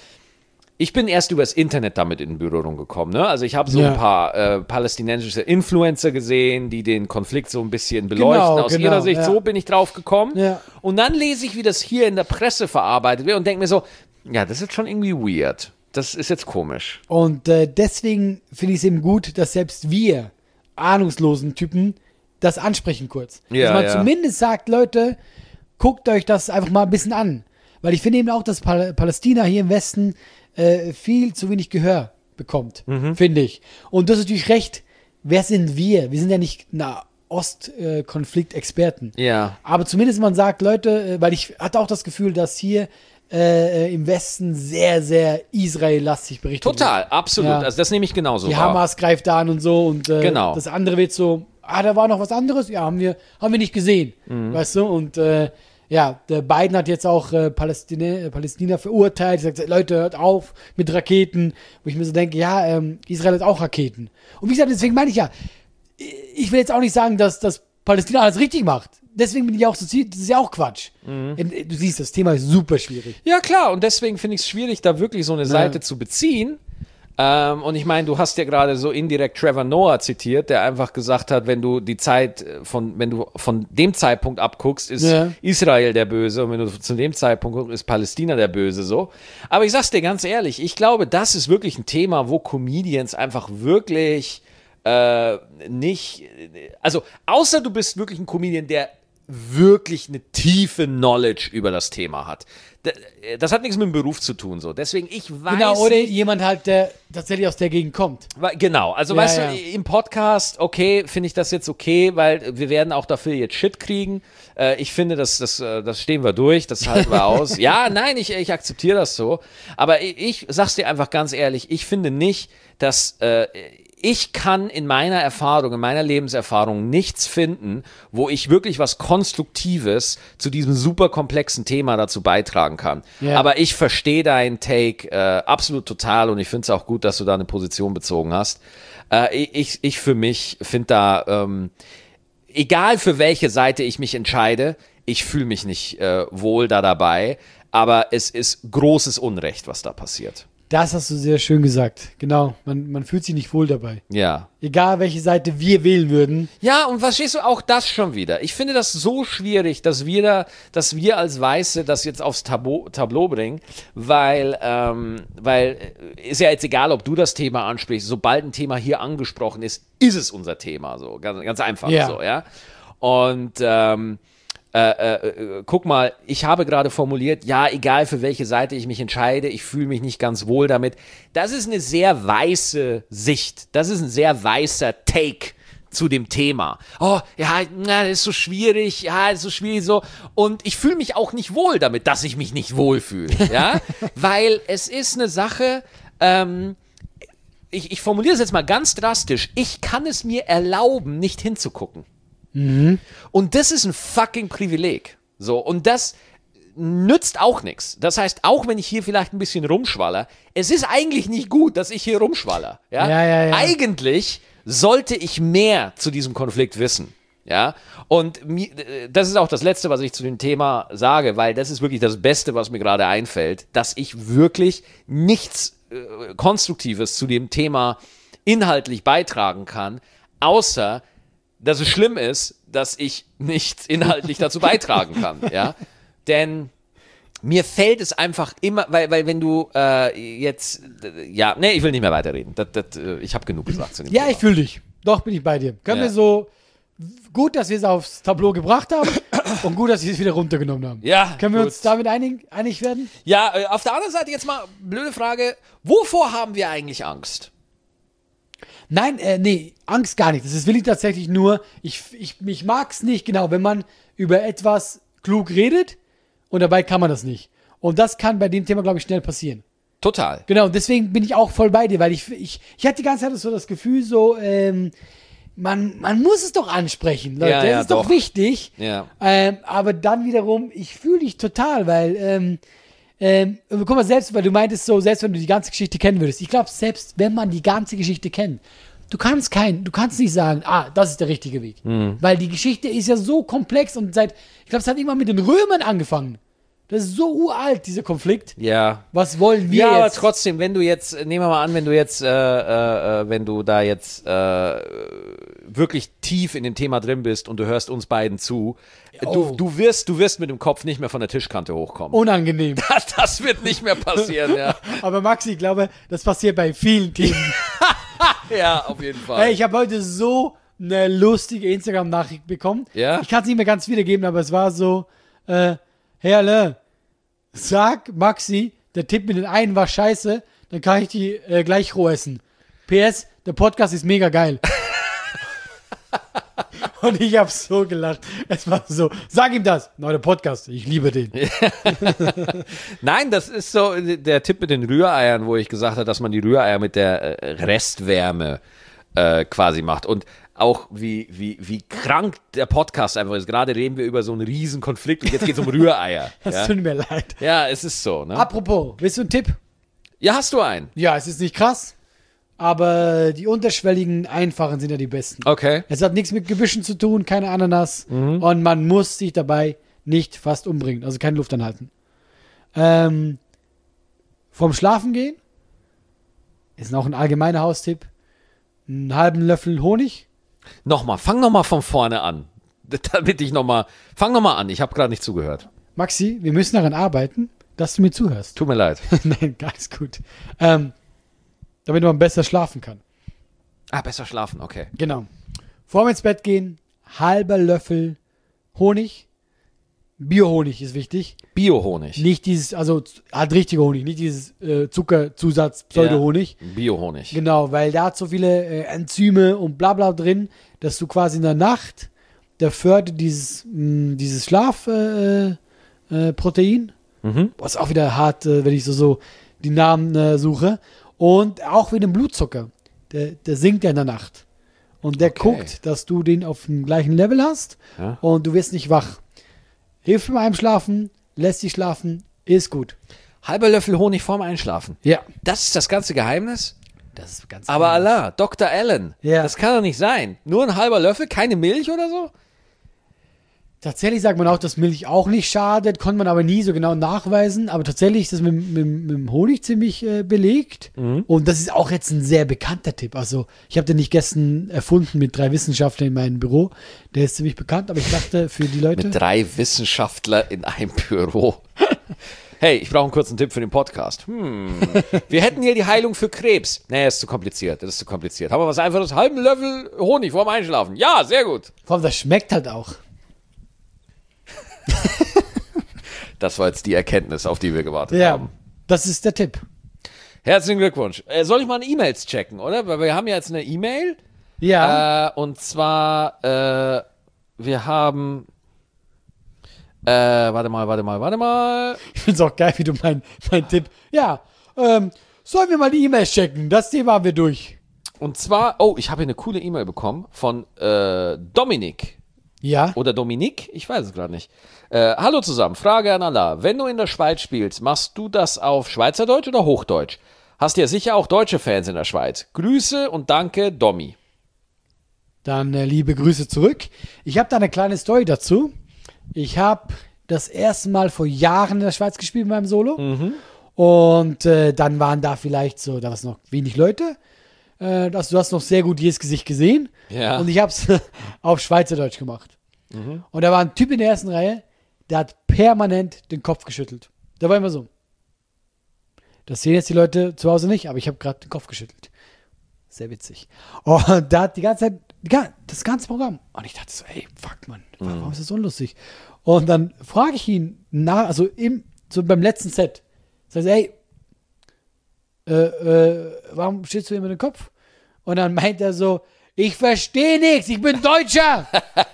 Ich bin erst übers Internet damit in Berührung gekommen. Ne? Also ich habe so
Ja.
ein paar äh, palästinensische Influencer gesehen, die den Konflikt so ein bisschen beleuchten.
Genau,
Aus
genau,
ihrer Sicht,
ja.
so bin ich drauf gekommen.
Ja.
Und dann lese ich, wie das hier in der Presse verarbeitet wird und denke mir so, ja, das ist schon irgendwie weird. Das ist jetzt komisch.
Und äh, deswegen finde ich es eben gut, dass selbst wir ahnungslosen Typen das ansprechen kurz.
Ja,
dass man
ja.
zumindest sagt, Leute, guckt euch das einfach mal ein bisschen an. Weil ich finde eben auch, dass Pal- Palästina hier im Westen äh, viel zu wenig Gehör bekommt,
Mhm.
finde ich. Und du hast natürlich recht, wer sind wir? Wir sind ja nicht na, Ost-Konflikt-Experten.
Ja.
Aber zumindest man sagt, Leute, äh, weil ich hatte auch das Gefühl, dass hier äh, im Westen sehr, sehr Israel-lastig berichtet
Total,
wird.
absolut.
Ja.
Also das nehme ich genauso
Die
wahr.
Hamas greift da an und so und äh,
Genau.
das andere wird so, ah, da war noch was anderes? Ja, haben wir, haben wir nicht gesehen.
Mhm.
Weißt du? Und äh, ja, der Biden hat jetzt auch äh, Palästina, äh, Palästina verurteilt, sagt, Leute, hört auf mit Raketen. Wo ich mir so denke, ja, ähm, Israel hat auch Raketen. Und wie gesagt, deswegen meine ich ja, ich will jetzt auch nicht sagen, dass, dass Palästina alles richtig macht. Deswegen bin ich auch so, das ist ja auch Quatsch.
Mhm.
Du siehst, das Thema ist super schwierig.
Ja, klar. Und deswegen finde ich es schwierig, da wirklich so eine Seite zu beziehen. Ähm, und ich meine, du hast ja gerade so indirekt Trevor Noah zitiert, der einfach gesagt hat, wenn du die Zeit von, wenn du von dem Zeitpunkt abguckst, ist
Ja.
Israel der Böse und wenn du zu dem Zeitpunkt guckst, ist Palästina der Böse, so. Aber ich sag's dir ganz ehrlich, ich glaube, das ist wirklich ein Thema, wo Comedians einfach wirklich äh, nicht, also außer du bist wirklich ein Comedian, der wirklich eine tiefe Knowledge über das Thema hat. D- Das hat nichts mit dem Beruf zu tun, so. Deswegen, ich weiß
Genau, oder
nicht,
jemand halt, der tatsächlich aus der Gegend kommt.
Wa- Genau, also
Ja,
weißt
ja.
du, im Podcast, okay, finde ich das jetzt okay, weil wir werden auch dafür jetzt Shit kriegen. Äh, ich finde, das, das, äh, das stehen wir durch, das halten wir aus. Ja, nein, ich, ich akzeptiere das so. Aber ich, ich sag's dir einfach ganz ehrlich, ich finde nicht, dass äh, ich kann in meiner Erfahrung, in meiner Lebenserfahrung nichts finden, wo ich wirklich was Konstruktives zu diesem super komplexen Thema dazu beitragen kann.
Ja.
Aber ich verstehe deinen Take äh, absolut total und ich finde es auch gut, dass du da eine Position bezogen hast. Äh, ich, ich für mich finde da, ähm, egal für welche Seite ich mich entscheide, ich fühle mich nicht äh, wohl da dabei, aber es ist großes Unrecht, was da passiert.
Das hast du sehr schön gesagt. Genau, man, man fühlt sich nicht wohl dabei.
Ja.
Egal, welche Seite wir wählen würden.
Ja, und verstehst du auch das schon wieder? Ich finde das so schwierig, dass wir da, dass wir als Weiße das jetzt aufs Tableau, Tableau bringen, weil, ähm, weil äh, ist ja jetzt egal, ob du das Thema ansprichst, sobald ein Thema hier angesprochen ist, ist es unser Thema, so ganz, ganz einfach
Ja.
so, ja. Und ähm, Äh, äh, guck mal, ich habe gerade formuliert, ja, egal für welche Seite ich mich entscheide, ich fühle mich nicht ganz wohl damit. Das ist eine sehr weiße Sicht. Das ist ein sehr weißer Take zu dem Thema. Oh, ja, na, das ist so schwierig, ja, das ist so schwierig so. Und ich fühle mich auch nicht wohl damit, dass ich mich nicht wohlfühle, ja, weil es ist eine Sache, ähm, ich, ich formuliere es jetzt mal ganz drastisch, ich kann es mir erlauben, nicht hinzugucken. Und das ist ein fucking Privileg. So, und das nützt auch nichts. Das heißt, auch wenn ich hier vielleicht ein bisschen rumschwaller, es ist eigentlich nicht gut, dass ich hier rumschwaller. Ja,
Ja, ja, ja.
Eigentlich sollte ich mehr zu diesem Konflikt wissen, ja, und mi, das ist auch das Letzte, was ich zu dem Thema sage, weil das ist wirklich das Beste, was mir gerade einfällt, dass ich wirklich nichts äh, Konstruktives zu dem Thema inhaltlich beitragen kann, außer, dass es schlimm ist, dass ich nichts inhaltlich dazu beitragen kann, ja, denn mir fällt es einfach immer, weil, weil wenn du äh, jetzt, äh, ja, nee, ich will nicht mehr weiterreden. Das, das, äh, ich habe genug gesagt zu dem
Ja,
Thema.
ich fühle dich. Doch, bin ich bei dir. Können
Ja.
wir so, gut, dass wir es aufs Tableau gebracht haben und gut, dass wir es wieder runtergenommen haben.
Ja,
Können wir
gut.
uns damit einig, einig werden?
Ja, äh, auf der anderen Seite jetzt mal blöde Frage, wovor haben wir eigentlich Angst?
Nein, äh, nee, Angst gar nicht. Das ist wirklich tatsächlich nur, ich, ich, ich mag es nicht, genau, wenn man über etwas klug redet und dabei kann man das nicht. Und das kann bei dem Thema, glaube ich, schnell passieren.
Total.
Genau, deswegen bin ich auch voll bei dir, weil ich, ich, ich hatte die ganze Zeit so das Gefühl, so, ähm, man, man muss es doch ansprechen, Leute.
Ja, ja,
das ist doch,
doch.
wichtig.
Ja.
Ähm, aber dann wiederum, ich fühle dich total, weil, ähm, ähm, guck mal, selbst, weil du meintest so, selbst wenn du die ganze Geschichte kennen würdest, ich glaube, selbst wenn man die ganze Geschichte kennt, du kannst kein, du kannst nicht sagen, ah, das ist der richtige Weg.
Mhm.
Weil die Geschichte ist ja so komplex und seit, ich glaube, es hat irgendwann mit den Römern angefangen. Das ist so uralt, dieser Konflikt.
Ja.
Was wollen wir
Ja, aber
jetzt?
trotzdem, wenn du jetzt, nehmen wir mal an, wenn du jetzt, äh, äh, äh, wenn du da jetzt äh, wirklich tief in dem Thema drin bist und du hörst uns beiden zu,
Oh.
du, du wirst, du wirst mit dem Kopf nicht mehr von der Tischkante hochkommen.
Unangenehm.
Das wird nicht mehr passieren, ja.
Aber Maxi, ich glaube, das passiert bei vielen Themen.
Ja, auf jeden Fall.
Hey, ich habe heute so eine lustige Instagram-Nachricht bekommen.
Ja?
Ich kann es nicht mehr ganz wiedergeben, aber es war so, äh, Herrle, sag Maxi, der Tipp mit den einen war scheiße, dann kann ich die äh, gleich roh essen. P S, der Podcast ist mega geil. Und ich habe so gelacht. Es war so, sag ihm das. Na, der Podcast, ich liebe den.
Nein, das ist so der Tipp mit den Rühreiern, wo ich gesagt habe, dass man die Rühreier mit der äh, Restwärme äh, quasi macht. Und auch wie, wie, wie krank der Podcast einfach ist. Gerade reden wir über so einen riesen Konflikt und jetzt geht es um Rühreier.
Das
Ja?
tut mir leid.
Ja, es ist so, ne?
Apropos, willst du einen Tipp?
Ja, hast du einen?
Ja, es ist nicht krass, aber die unterschwelligen, einfachen sind ja die besten.
Okay.
Es hat nichts mit Gebüschen zu tun, keine Ananas. Und man muss sich dabei nicht fast umbringen, also keine Luft anhalten. Ähm, vom Schlafen gehen ist noch ein allgemeiner Haustipp. Einen halben Löffel Honig.
Nochmal, fang nochmal von vorne an. Damit ich nochmal, fang nochmal an, ich habe gerade nicht zugehört.
Maxi, wir müssen daran arbeiten, dass du mir zuhörst.
Tut mir leid.
Nein, alles gut. Ähm, damit man besser schlafen kann.
Ah, besser schlafen, okay.
Genau. Vorm ins Bett gehen, halber Löffel Honig. Biohonig ist wichtig.
Biohonig.
Nicht dieses, also halt richtiger Honig, nicht dieses äh, Zuckerzusatz, Pseudohonig.
Ja, Biohonig.
Genau, weil da hat so viele äh, Enzyme und bla bla drin, dass du quasi in der Nacht, der fördert dieses, mh, dieses Schlafprotein, äh, äh, Protein.
Mhm.
Was auch wieder hart, äh, wenn ich so, so die Namen äh, suche. Und auch wegen dem Blutzucker. Der, der sinkt ja in der Nacht. Und der
Okay.
guckt, dass du den auf dem gleichen Level hast
Ja.
und du wirst nicht wach. Hilft beim Einschlafen, lässt dich schlafen, ist gut.
Halber Löffel Honig vorm Einschlafen.
Ja.
Das ist das ganze Geheimnis?
Das ist ganz
Aber
anders.
Allah, Doktor Allen,
Ja.
das kann doch nicht sein. Nur ein halber Löffel, keine Milch oder so?
Tatsächlich sagt man auch, dass Milch auch nicht schadet, konnte man aber nie so genau nachweisen. Aber tatsächlich ist das mit, mit, mit dem Honig ziemlich äh, belegt. Und das ist auch jetzt ein sehr bekannter Tipp. Also ich habe den nicht gestern erfunden mit drei Wissenschaftlern in meinem Büro. Der ist ziemlich bekannt, aber ich dachte für die Leute...
Mit drei Wissenschaftler in einem Büro. Hey, ich brauche einen kurzen Tipp für den Podcast. Hm. Wir hätten hier die Heilung für Krebs. Nee, ist zu kompliziert. Das ist zu kompliziert. Haben wir was Einfaches? Halben Löffel Honig vorm Einschlafen. Ja, sehr gut.
Vor allem, das schmeckt halt auch.
Das war jetzt die Erkenntnis, auf die wir gewartet
Ja,
haben.
das ist der Tipp.
Herzlichen Glückwunsch. Äh, soll ich mal eine E-Mails checken, oder? Weil wir haben ja jetzt eine E-Mail.
Ja,
Äh, und zwar, äh, wir haben, äh, warte mal, warte mal, warte mal.
ich finde es auch geil, wie du mein, mein Tipp... Ja, ähm, sollen wir mal die E-Mails checken? Das Thema haben wir durch.
Und zwar, oh, ich habe hier eine coole E-Mail bekommen von äh, Dominik.
Ja,
Oder Dominik, ich weiß es gerade nicht. Äh, hallo zusammen, Frage an Allah. Wenn du in der Schweiz spielst, machst du das auf Schweizerdeutsch oder Hochdeutsch? Hast ja sicher auch deutsche Fans in der Schweiz. Grüße und danke, Domi.
Dann äh, liebe Grüße zurück. Ich habe da eine kleine Story dazu. Ich habe das erste Mal vor Jahren in der Schweiz gespielt mit meinem Solo.
Mhm.
Und äh, dann waren da vielleicht so, da war es noch wenig Leute. Äh, das, du hast noch sehr gut jedes Gesicht gesehen.
Ja.
Und ich habe es auf Schweizerdeutsch gemacht.
Mhm.
Und da war ein Typ in der ersten Reihe, der hat permanent den Kopf geschüttelt. Der war immer so. Das sehen jetzt die Leute zu Hause nicht, aber ich habe gerade den Kopf geschüttelt. Sehr witzig. Und da hat die ganze Zeit, die, ga- das ganze Programm. Und ich dachte so, ey, fuck, Mann, warum ist das so unlustig? Und dann frage ich ihn nach, also im, so beim letzten Set, sag ich, ey, äh, äh, warum schützt du immer den Kopf? Und dann meint er so, ich verstehe nichts, ich bin Deutscher.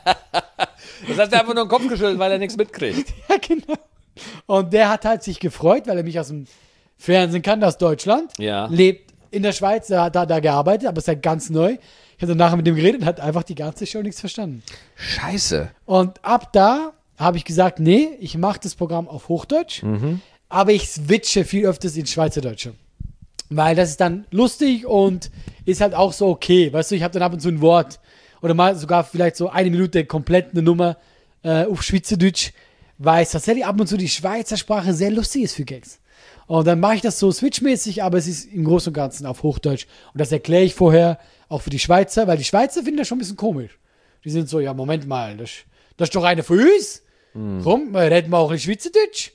Das heißt, er hat einfach nur den Kopf geschüttelt, weil er nichts mitkriegt.
Ja, genau. Und der hat halt sich gefreut, weil er mich aus dem Fernsehen kannte, aus Deutschland.
Ja.
Lebt in der Schweiz, er hat da, da gearbeitet, aber ist halt ganz neu. Ich habe nachher mit dem geredet und hat einfach die ganze Show nichts verstanden.
Scheiße.
Und ab da habe ich gesagt, nee, ich mache das Programm auf Hochdeutsch, aber ich switche viel öfters in Schweizerdeutsche. Weil das ist dann lustig und ist halt auch so okay. Weißt du, ich habe dann ab und zu ein Wort oder mal sogar vielleicht so eine Minute komplett eine Nummer äh, auf Schweizerdeutsch, weil es tatsächlich ab und zu die Schweizer Sprache sehr lustig ist für Gags. Und dann mache ich das so switchmäßig, aber es ist im Großen und Ganzen auf Hochdeutsch. Und das erkläre ich vorher auch für die Schweizer, weil die Schweizer finden das schon ein bisschen komisch. Die sind so, ja, Moment mal, das, das ist doch eine von uns. Mhm. Komm, reden wir auch in Schweizerdeutsch.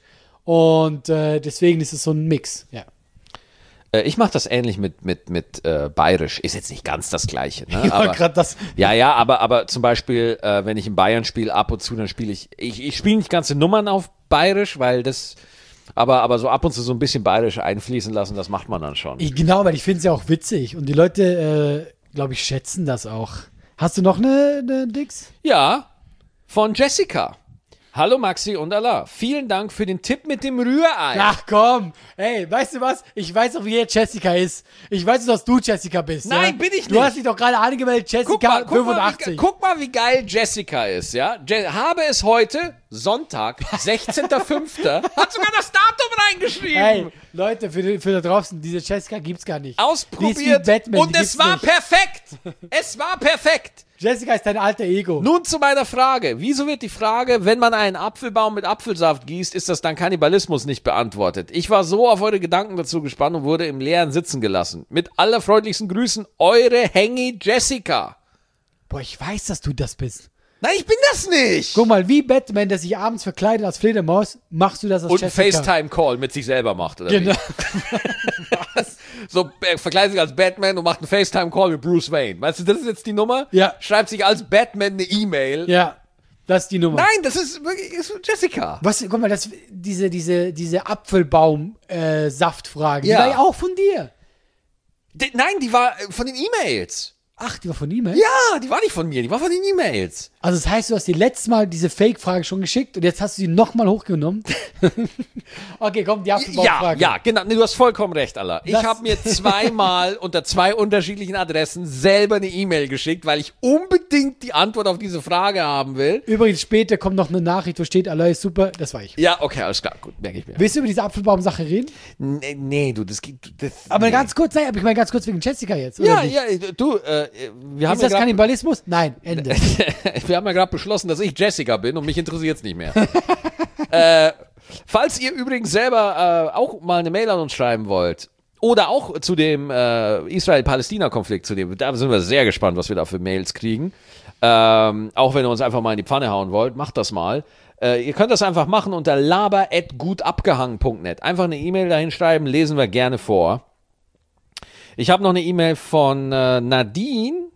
Und äh, deswegen ist es so ein Mix, ja.
Äh, Ich mache das ähnlich mit, mit, mit äh, Bayerisch. Ist jetzt nicht ganz das Gleiche. Ne?
Ja,
aber,
grad das.
ja, ja, aber, aber zum Beispiel, äh, wenn ich in Bayern spiele, ab und zu, dann spiele ich, ich, ich spiele nicht ganze Nummern auf Bayerisch, weil das, aber, aber so ab und zu so ein bisschen Bayerisch einfließen lassen, das macht man dann schon.
Ich, genau, weil ich finde es ja auch witzig. Und die Leute, äh, glaube ich, schätzen das auch. Hast du noch eine, eine Dix?
Ja, von Jessica. Hallo Maxi und Allah. Vielen Dank für den Tipp mit dem Rührei.
Ach komm, ey, weißt du was? Ich weiß auch, wie wer Jessica ist. Ich weiß, dass du Jessica bist.
Nein,
ja?
bin ich
Du
nicht.
hast dich doch gerade angemeldet, Jessica
Guck mal, guck, mal,
fünfundachtzig.
wie, guck mal, wie geil Jessica ist, ja? Je habe es heute, Sonntag, sechzehnter fünfter hat sogar das Datum reingeschrieben.
Hey, Leute, für, die- für da draußen, diese Jessica gibt's gar nicht. Die ist
Ausprobiert
wie Batman,
und
die
es
gibt's
war
nicht.
perfekt. Es war perfekt.
Jessica ist dein alter Ego.
Nun zu meiner Frage. Wieso wird die Frage, wenn man einen Apfelbaum mit Apfelsaft gießt, ist das dann Kannibalismus, nicht beantwortet? Ich war so auf eure Gedanken dazu gespannt und wurde im Leeren sitzen gelassen. Mit allerfreundlichsten Grüßen, eure Hengi Jessica.
Boah, ich weiß, dass du das bist.
Nein, ich bin das nicht.
Guck mal, wie Batman, der sich abends verkleidet als Fledermaus, machst du das als
Und einen
Jessica.
FaceTime-Call mit sich selber macht, oder
Genau.
wie? So, er verkleidet sich als Batman und macht einen FaceTime-Call mit Bruce Wayne. Weißt du, das ist jetzt die Nummer?
Ja.
Schreibt sich als Batman eine E-Mail.
Ja, das ist die Nummer.
Nein, das ist wirklich ist Jessica.
Was, guck mal, das, diese, diese, diese Apfelbaum-Saftfrage,
Ja.
die war ja auch von dir.
Die, nein, die war äh, von den E-Mails.
Ach, die war von ihm, ey?
Ja, die war nicht von mir, die war von den E-Mails.
Also das heißt, du hast dir letztes Mal diese Fake-Frage schon geschickt und jetzt hast du sie nochmal hochgenommen. Okay, komm, die
Ja,
Apfelbaumfrage.
ja, genau. Nee, du hast vollkommen recht, Allah. Ich
Das-
habe mir zweimal unter zwei unterschiedlichen Adressen selber eine E-Mail geschickt, weil ich unbedingt die Antwort auf diese Frage haben will.
Übrigens, später kommt noch eine Nachricht, wo steht, Allah ist super, das war ich.
Ja, okay, alles klar, gut, merke ich mir.
Willst du über diese Apfelbaum-Sache reden?
Nee, nee, du, das geht. Das,
Aber
nee.
ganz kurz, nein, aber ich meine ganz kurz wegen Jessica jetzt. oder
Ja,
nicht?
ja, du, äh, wir haben
Ist
ja
das
grad,
Kannibalismus? Nein, Ende.
wir haben ja gerade beschlossen, dass ich Jessica bin und mich interessiert es nicht mehr. äh, falls ihr übrigens selber äh, auch mal eine Mail an uns schreiben wollt oder auch zu dem äh, Israel-Palästina-Konflikt, zu dem, da sind wir sehr gespannt, was wir da für Mails kriegen. Ähm, auch wenn ihr uns einfach mal in die Pfanne hauen wollt, macht das mal. Äh, ihr könnt das einfach machen unter laber at gutabgehangen punkt net. Einfach eine E-Mail dahin schreiben, lesen wir gerne vor. Ich habe noch eine E-Mail von äh, Nadine.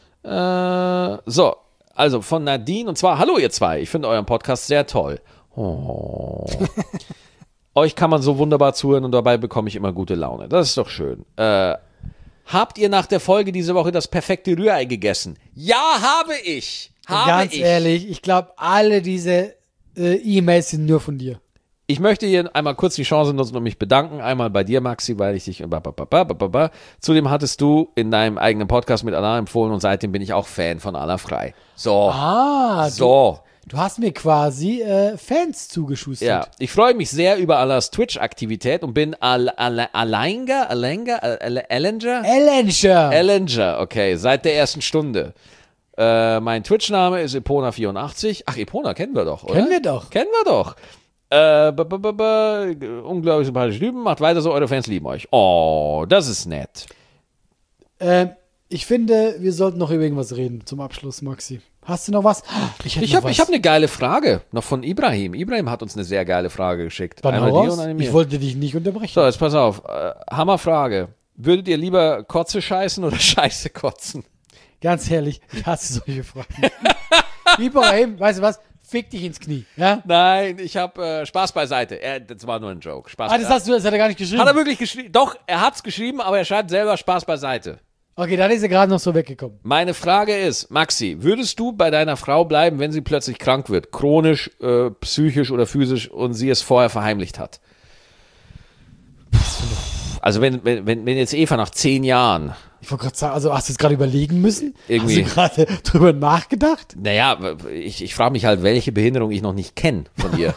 Äh, so, also von Nadine und zwar, hallo ihr zwei, ich finde euren Podcast sehr toll. Oh. Euch kann man so wunderbar zuhören und dabei bekomme ich immer gute Laune. Das ist doch schön. Äh, habt ihr nach der Folge diese Woche das perfekte Rührei gegessen? Ja, habe ich. Habe
Ganz
ich.
ehrlich, ich glaube, alle diese äh, E-Mails sind nur von dir.
Ich möchte hier einmal kurz die Chance nutzen und mich bedanken. Einmal bei dir, Maxi, weil ich dich. Zudem hattest du in deinem eigenen Podcast mit Allah empfohlen und seitdem bin ich auch Fan von Allah frei. So.
Ah,
so.
du, du hast mir quasi äh, Fans zugeschustert.
Ja, ich freue mich sehr über Allahs Twitch-Aktivität und bin Al Al Alainger, Alainger, Al- Al- Ellinger?
Ellenger.
Ellinger, okay, seit der ersten Stunde. Äh, mein Twitch-Name ist Epona vierundachtzig. Ach, Epona kennen wir doch, oder?
Kennen wir doch.
Kennen wir doch. Äh, b -b -b -b unglaublich sympathische Typen. Macht weiter so, eure Fans lieben euch. Oh, das ist nett.
Ähm, ich finde, wir sollten noch über irgendwas reden zum Abschluss, Maxi. Hast du noch was? Ich,
Ich habe hab eine geile Frage noch von Ibrahim. Ibrahim hat uns eine sehr geile Frage geschickt.
Dann
Einmal
hau
dir
raus.
und eine mir.
Ich wollte dich nicht unterbrechen.
So, jetzt pass auf. Äh, Hammerfrage. Würdet ihr lieber Kotze scheißen oder Scheiße kotzen?
Ganz ehrlich, ich hasse solche Fragen. Ibrahim, weißt du was? Fick dich ins Knie. Ja?
Nein, ich habe äh, Spaß beiseite. Er, das war nur ein Joke. Spaß
Ah, das hast du, das hat er gar nicht geschrieben.
Hat er wirklich geschrieben? Doch, er hat's geschrieben, aber er schreibt selber Spaß beiseite.
Okay, dann ist er gerade noch so weggekommen.
Meine Frage ist, Maxi, würdest du bei deiner Frau bleiben, wenn sie plötzlich krank wird? Chronisch, äh, psychisch oder physisch und sie es vorher verheimlicht hat? Also wenn, wenn, wenn wenn jetzt Eva nach zehn Jahren,
Ich wollte gerade sagen, also hast du jetzt gerade überlegen müssen?
Irgendwie.
Hast du gerade drüber nachgedacht?
naja, ich, ich frage mich halt, welche Behinderung ich noch nicht kenne von ihr.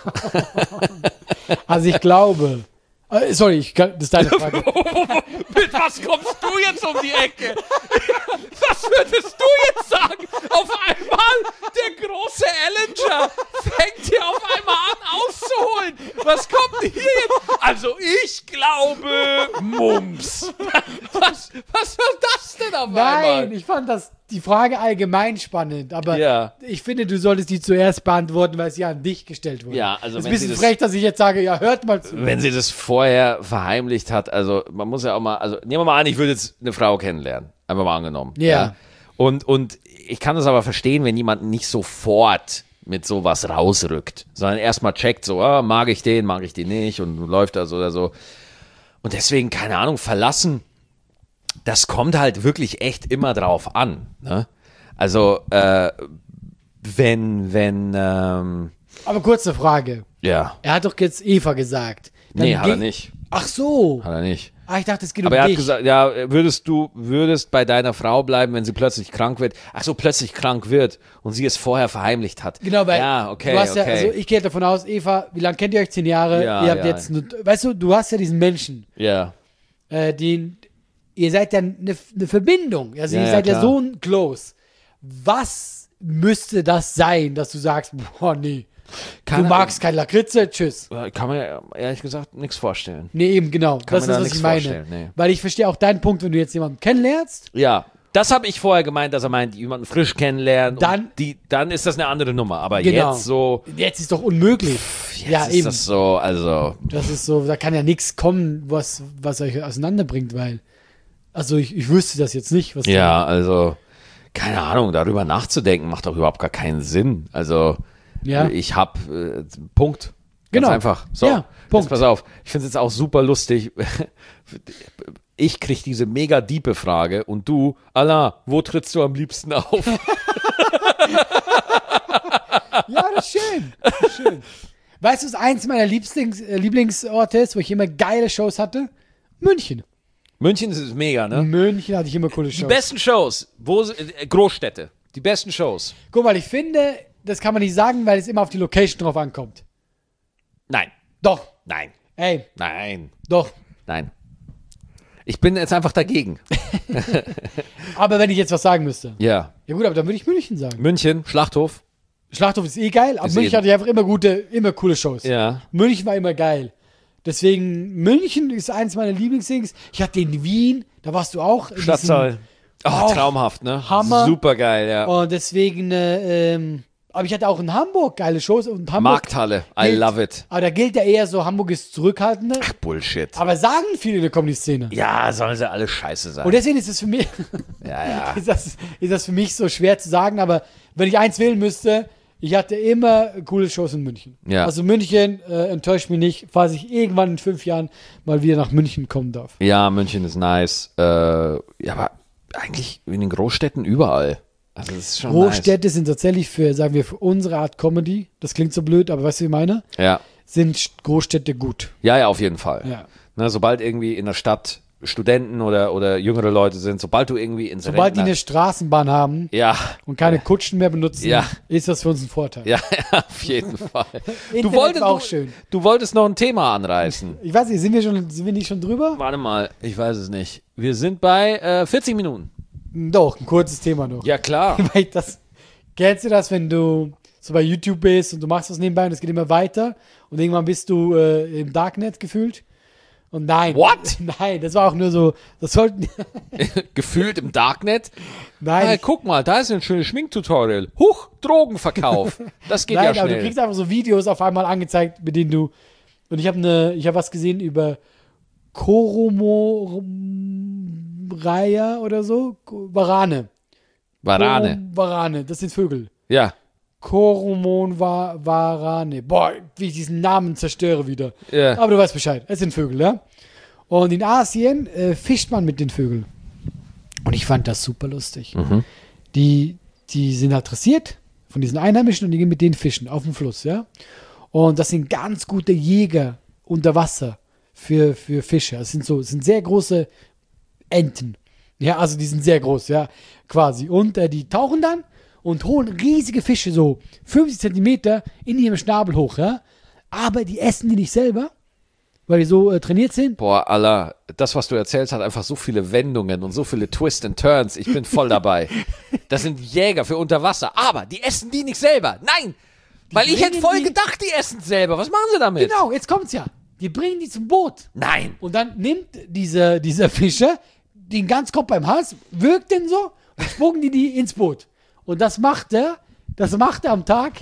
Also ich glaube. Äh, sorry, ich, kann- das ist deine Frage.
Mit was kommst du jetzt um die Ecke? Was würdest du jetzt sagen? Auf einmal der große Ellinger fängt hier auf einmal an auszuholen. Was kommt denn hier jetzt? Also ich glaube Mumps. Was, was war das denn auf
Nein,
einmal?
ich fand das die Frage allgemein spannend, aber
Ja.
ich finde, du solltest die zuerst beantworten, weil sie an dich gestellt wurde.
Ja, also
es ist
wenn
ein bisschen
sie das-
frech, dass ich jetzt sage, ja, hört mal zu.
Wenn sie das vorher verheimlicht hat, also man muss ja auch mal, also nehmen wir mal an, ich würde jetzt eine Frau kennenlernen. Einfach mal angenommen.
Ja.
Und, und ich kann das aber verstehen, wenn jemand nicht sofort mit sowas rausrückt, sondern erstmal checkt, so, ah, mag ich den, mag ich den nicht und läuft das oder so. Und deswegen, keine Ahnung, verlassen, das kommt halt wirklich echt immer drauf an. Ne? Also, äh, wenn, wenn, ähm,
Aber kurze Frage.
ja,
Er hat doch jetzt Eva gesagt. Dann
nee, hat er
ging-
nicht,
Ach so.
hat er nicht.
Ah, ich dachte, es geht
Aber
um
er hat
dich.
gesagt, ja, würdest du, würdest bei deiner Frau bleiben, wenn sie plötzlich krank wird? Ach so, plötzlich krank wird und sie es vorher verheimlicht hat.
Genau, weil
ja, okay,
du hast
okay.
ja, also ich gehe davon aus, Eva, wie lange kennt ihr euch? Zehn Jahre?
Ja,
ihr habt
ja.
jetzt, eine, weißt du, du hast ja diesen Menschen,
ja,
äh, den, ihr seid ja eine, eine Verbindung, also
Ja,
ihr
ja,
seid ja
klar.
so ein close. Was müsste das sein, dass du sagst, boah, nee,
Kann-
du magst kein Lakritze, tschüss.
kann man ja ehrlich gesagt nichts vorstellen.
Nee, eben, genau, das
man
ist
da
das, was
nichts
ich meine.
vorstellen, nee.
Weil ich verstehe auch deinen Punkt, wenn du jetzt jemanden kennenlernst,
Ja, das habe ich vorher gemeint, dass er meint, jemanden frisch kennenlernen.
Dann-
und die, dann ist das eine andere Nummer. Aber
Genau.
jetzt so,
jetzt ist doch unmöglich.
jetzt
ja,
ist
eben.
das so, also,
Das ist so, da kann ja nichts kommen, was, was euch auseinanderbringt, weil, also ich, ich wüsste das jetzt nicht, was
ja, also, keine Ahnung, darüber nachzudenken macht doch überhaupt gar keinen Sinn. Also,
Ja.
ich hab, äh, Punkt.
Genau.
Ganz einfach. So,
Ja, Punkt.
Jetzt pass auf. Ich finde es jetzt auch super lustig. Ich krieg diese mega diepe Frage und du, Allah, wo trittst du am liebsten auf?
Ja, das ist schön. Das ist schön. Weißt du, was eins meiner Lieblings, äh, Lieblingsorte ist, wo ich immer geile Shows hatte? München.
München ist mega, ne?
München hatte ich immer coole
Die
Shows.
besten Shows, wo, äh, Großstädte, die besten Shows.
Guck mal, ich finde, das kann man nicht sagen, weil es immer auf die Location drauf ankommt.
Nein,
Doch.
nein,
Ey,
nein,
doch.
nein. Ich bin jetzt einfach dagegen.
Aber wenn ich jetzt was sagen müsste.
Ja.
Ja gut, aber dann würde ich München sagen.
München, Schlachthof.
Schlachthof ist eh geil, aber
Ist
München
eh-
hatte einfach immer gute, immer coole Shows.
Ja.
München war immer geil. Deswegen, München ist eins meiner Lieblingsdings. Ich hatte in Wien, da warst du auch. in
Stadtsaal. Oh,
Auch
traumhaft, ne?
Hammer.
Super geil, ja.
diesem- Und deswegen, äh, ähm, aber ich hatte auch in Hamburg geile Shows. Und Hamburg
Markthalle, I
gilt-
love it.
Aber da gilt ja eher so, Hamburg ist zurückhaltender.
Bullshit.
Aber sagen viele in der Comedy-Szene.
Ja, sollen sie alle scheiße sein.
Und deswegen ist es für mich,
ja, ja.
ist, das, ist das für mich so schwer zu sagen. Aber wenn ich eins wählen müsste, ich hatte immer coole Shows in München.
Ja.
Also München äh, enttäuscht mich nicht, falls ich irgendwann in fünf Jahren mal wieder nach München kommen darf.
Ja, München ist nice. Äh, ja, aber eigentlich in den Großstädten überall. Also das ist schon
Großstädte sind tatsächlich für, sagen wir, für unsere Art Comedy, das klingt so blöd, aber weißt du, wie ich meine?
nice. Ja.
Sind St- Großstädte gut.
Ja, ja, auf jeden Fall.
Ja.
Ne, sobald irgendwie in der Stadt Studenten oder, oder jüngere Leute sind, sobald du irgendwie ins
Sobald die
Rentner-
eine Straßenbahn haben
Ja,
und keine Kutschen mehr benutzen,
Ja.
ist das für uns ein Vorteil.
ja, auf jeden Fall. Du
Internet
wolltest,
war auch
du,
schön.
du wolltest noch ein Thema anreißen.
Ich weiß nicht, sind wir, schon, sind wir nicht schon drüber?
Warte mal, ich weiß es nicht. Wir sind bei äh, vierzig Minuten.
Doch, ein kurzes Thema noch.
Ja, klar.
Weil ich das, kennst du das, wenn du so bei YouTube bist und du machst was nebenbei und es geht immer weiter und irgendwann bist du äh, im Darknet gefühlt? Und nein.
What?
Nein, das war auch nur so, das sollten,
Gefühlt im Darknet.
nein,
Ah, guck mal, da ist ein schönes Schminktutorial. Huch, Drogenverkauf. Das geht
nein,
ja
aber du
schnell.
kriegst einfach so Videos auf einmal angezeigt, mit denen du, und ich habe eine, ich habe was gesehen über Koromoraya oder so, Warane.
Banane.
Warane, das sind Vögel.
Ja.
Koromon wa Warane. Boah, wie ich diesen Namen zerstöre wieder.
Ja.
Aber du weißt Bescheid, es sind Vögel, ja? Und in Asien äh, fischt man mit den Vögeln. Und ich fand das super lustig.
Mhm.
Die, die sind halt dressiert von diesen Einheimischen und die gehen mit denen fischen auf dem Fluss, ja? Und das sind ganz gute Jäger unter Wasser für, für Fische. Das sind so, das sind sehr große Enten. Ja, also die sind sehr groß, ja, quasi. Und äh, die tauchen dann und holen riesige Fische, so fünfzig Zentimeter in ihrem Schnabel hoch, ja. Aber die essen die nicht selber, weil die so äh, trainiert sind.
Boah, Allah, das, was du erzählst, hat einfach so viele Wendungen und so viele Twists and Turns. Ich bin voll dabei. Das sind Jäger für Unterwasser. Aber die essen die nicht selber. Nein, weil ich hätte
bringen
voll
die-
gedacht, die essen selber. Was machen sie damit?
Genau, jetzt kommt's ja. Die bringen die zum Boot.
Nein.
Und dann nimmt dieser, dieser Fischer den ganzen Kopf beim Hals, wirkt den so und spucken die die ins Boot. Und das macht er, das macht er am Tag.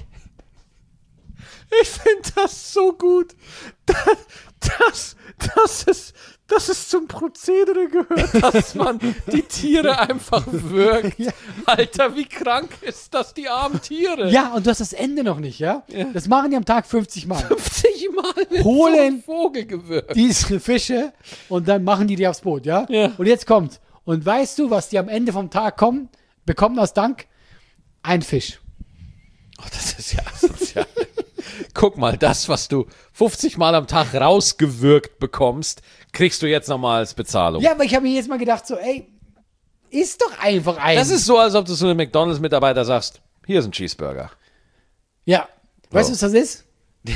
Ich finde das so gut. Das, das, das, ist, dass es zum Prozedere gehört, dass man die Tiere einfach wirkt. Alter, wie krank ist das, die armen Tiere?
Ja, und du hast das Ende noch nicht, ja? Das machen die am Tag fünfzig Mal.
fünfzig Mal mit
Holen
so einem Vogel gewürgt.
Diese Fische und dann machen die die aufs Boot, ja?
Ja.
Und jetzt kommt. Und weißt du, was die am Ende vom Tag kommen, bekommen als Dank? Ein Fisch.
Oh, das ist ja asozial. Guck mal, das, was du fünfzig Mal am Tag rausgewürgt bekommst, kriegst du jetzt nochmal als Bezahlung.
Ja, aber ich habe mir jetzt mal gedacht, so, ey, isst doch einfach ein.
Das ist so, als ob du zu einem McDonalds-Mitarbeiter sagst, hier ist ein Cheeseburger.
Ja. Weißt du,
So.
was das ist?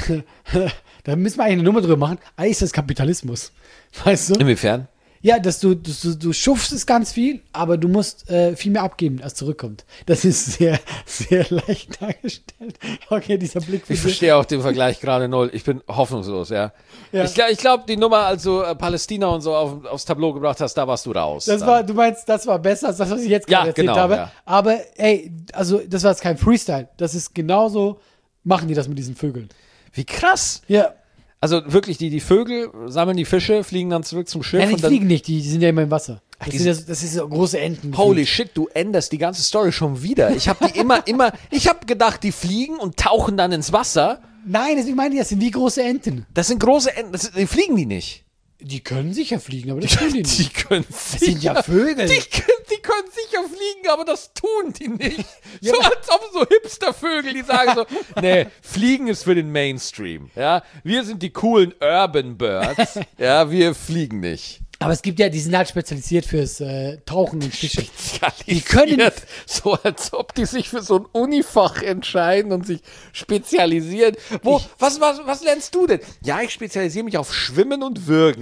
Da müssen wir eigentlich eine Nummer drüber machen. Eigentlich ist das Kapitalismus. Weißt du?
Inwiefern?
Ja, dass du, du, du, du schuftest ganz viel, aber du musst äh, viel mehr abgeben, als zurückkommt. Das ist sehr, sehr leicht dargestellt. Okay, dieser Blick für
Ich
dich.
verstehe auch den Vergleich gerade null. Ich bin hoffnungslos, ja.
Ja.
Ich, glaub- ich glaube, die Nummer, als du äh, Palästina und so auf, aufs Tableau gebracht hast, da warst du raus.
Das
Dann.
war, du meinst, das war besser als das, was ich jetzt
Ja,
gerade erzählt
genau,
habe.
ja.
Aber ey, also das war jetzt kein Freestyle. Das ist genauso, machen die das mit diesen Vögeln.
Wie krass.
Ja.
Also wirklich, die, die Vögel sammeln die Fische, fliegen dann zurück zum Schiff.
Nein, die
und dann,
fliegen nicht, die, die sind ja immer im Wasser. Das,
die
sind, ja, so- das ist so große Enten.
Holy shit, du änderst die ganze Story schon wieder. Ich habe die immer, immer, ich habe gedacht, die fliegen und tauchen dann ins Wasser.
Nein, deswegen meine ich, das sind wie große Enten.
Das sind große Enten, das, die fliegen die nicht.
Die können sicher fliegen, aber das tun die nicht.
Die können
Das sind ja Vögel.
Die, können- die können sicher fliegen, aber das tun die nicht. So als ob so Hipstervögel, die sagen so, nee, Fliegen ist für den Mainstream. Ja, wir sind die coolen Urban Birds. Ja, wir fliegen nicht.
Aber es gibt ja, die sind halt spezialisiert fürs äh, Tauchen und Fischen.
Die
können-
so, als ob die sich für so ein Unifach entscheiden und sich spezialisieren. Wo, was, was, was lernst du denn? Ja, ich spezialisiere mich auf Schwimmen und Würgen.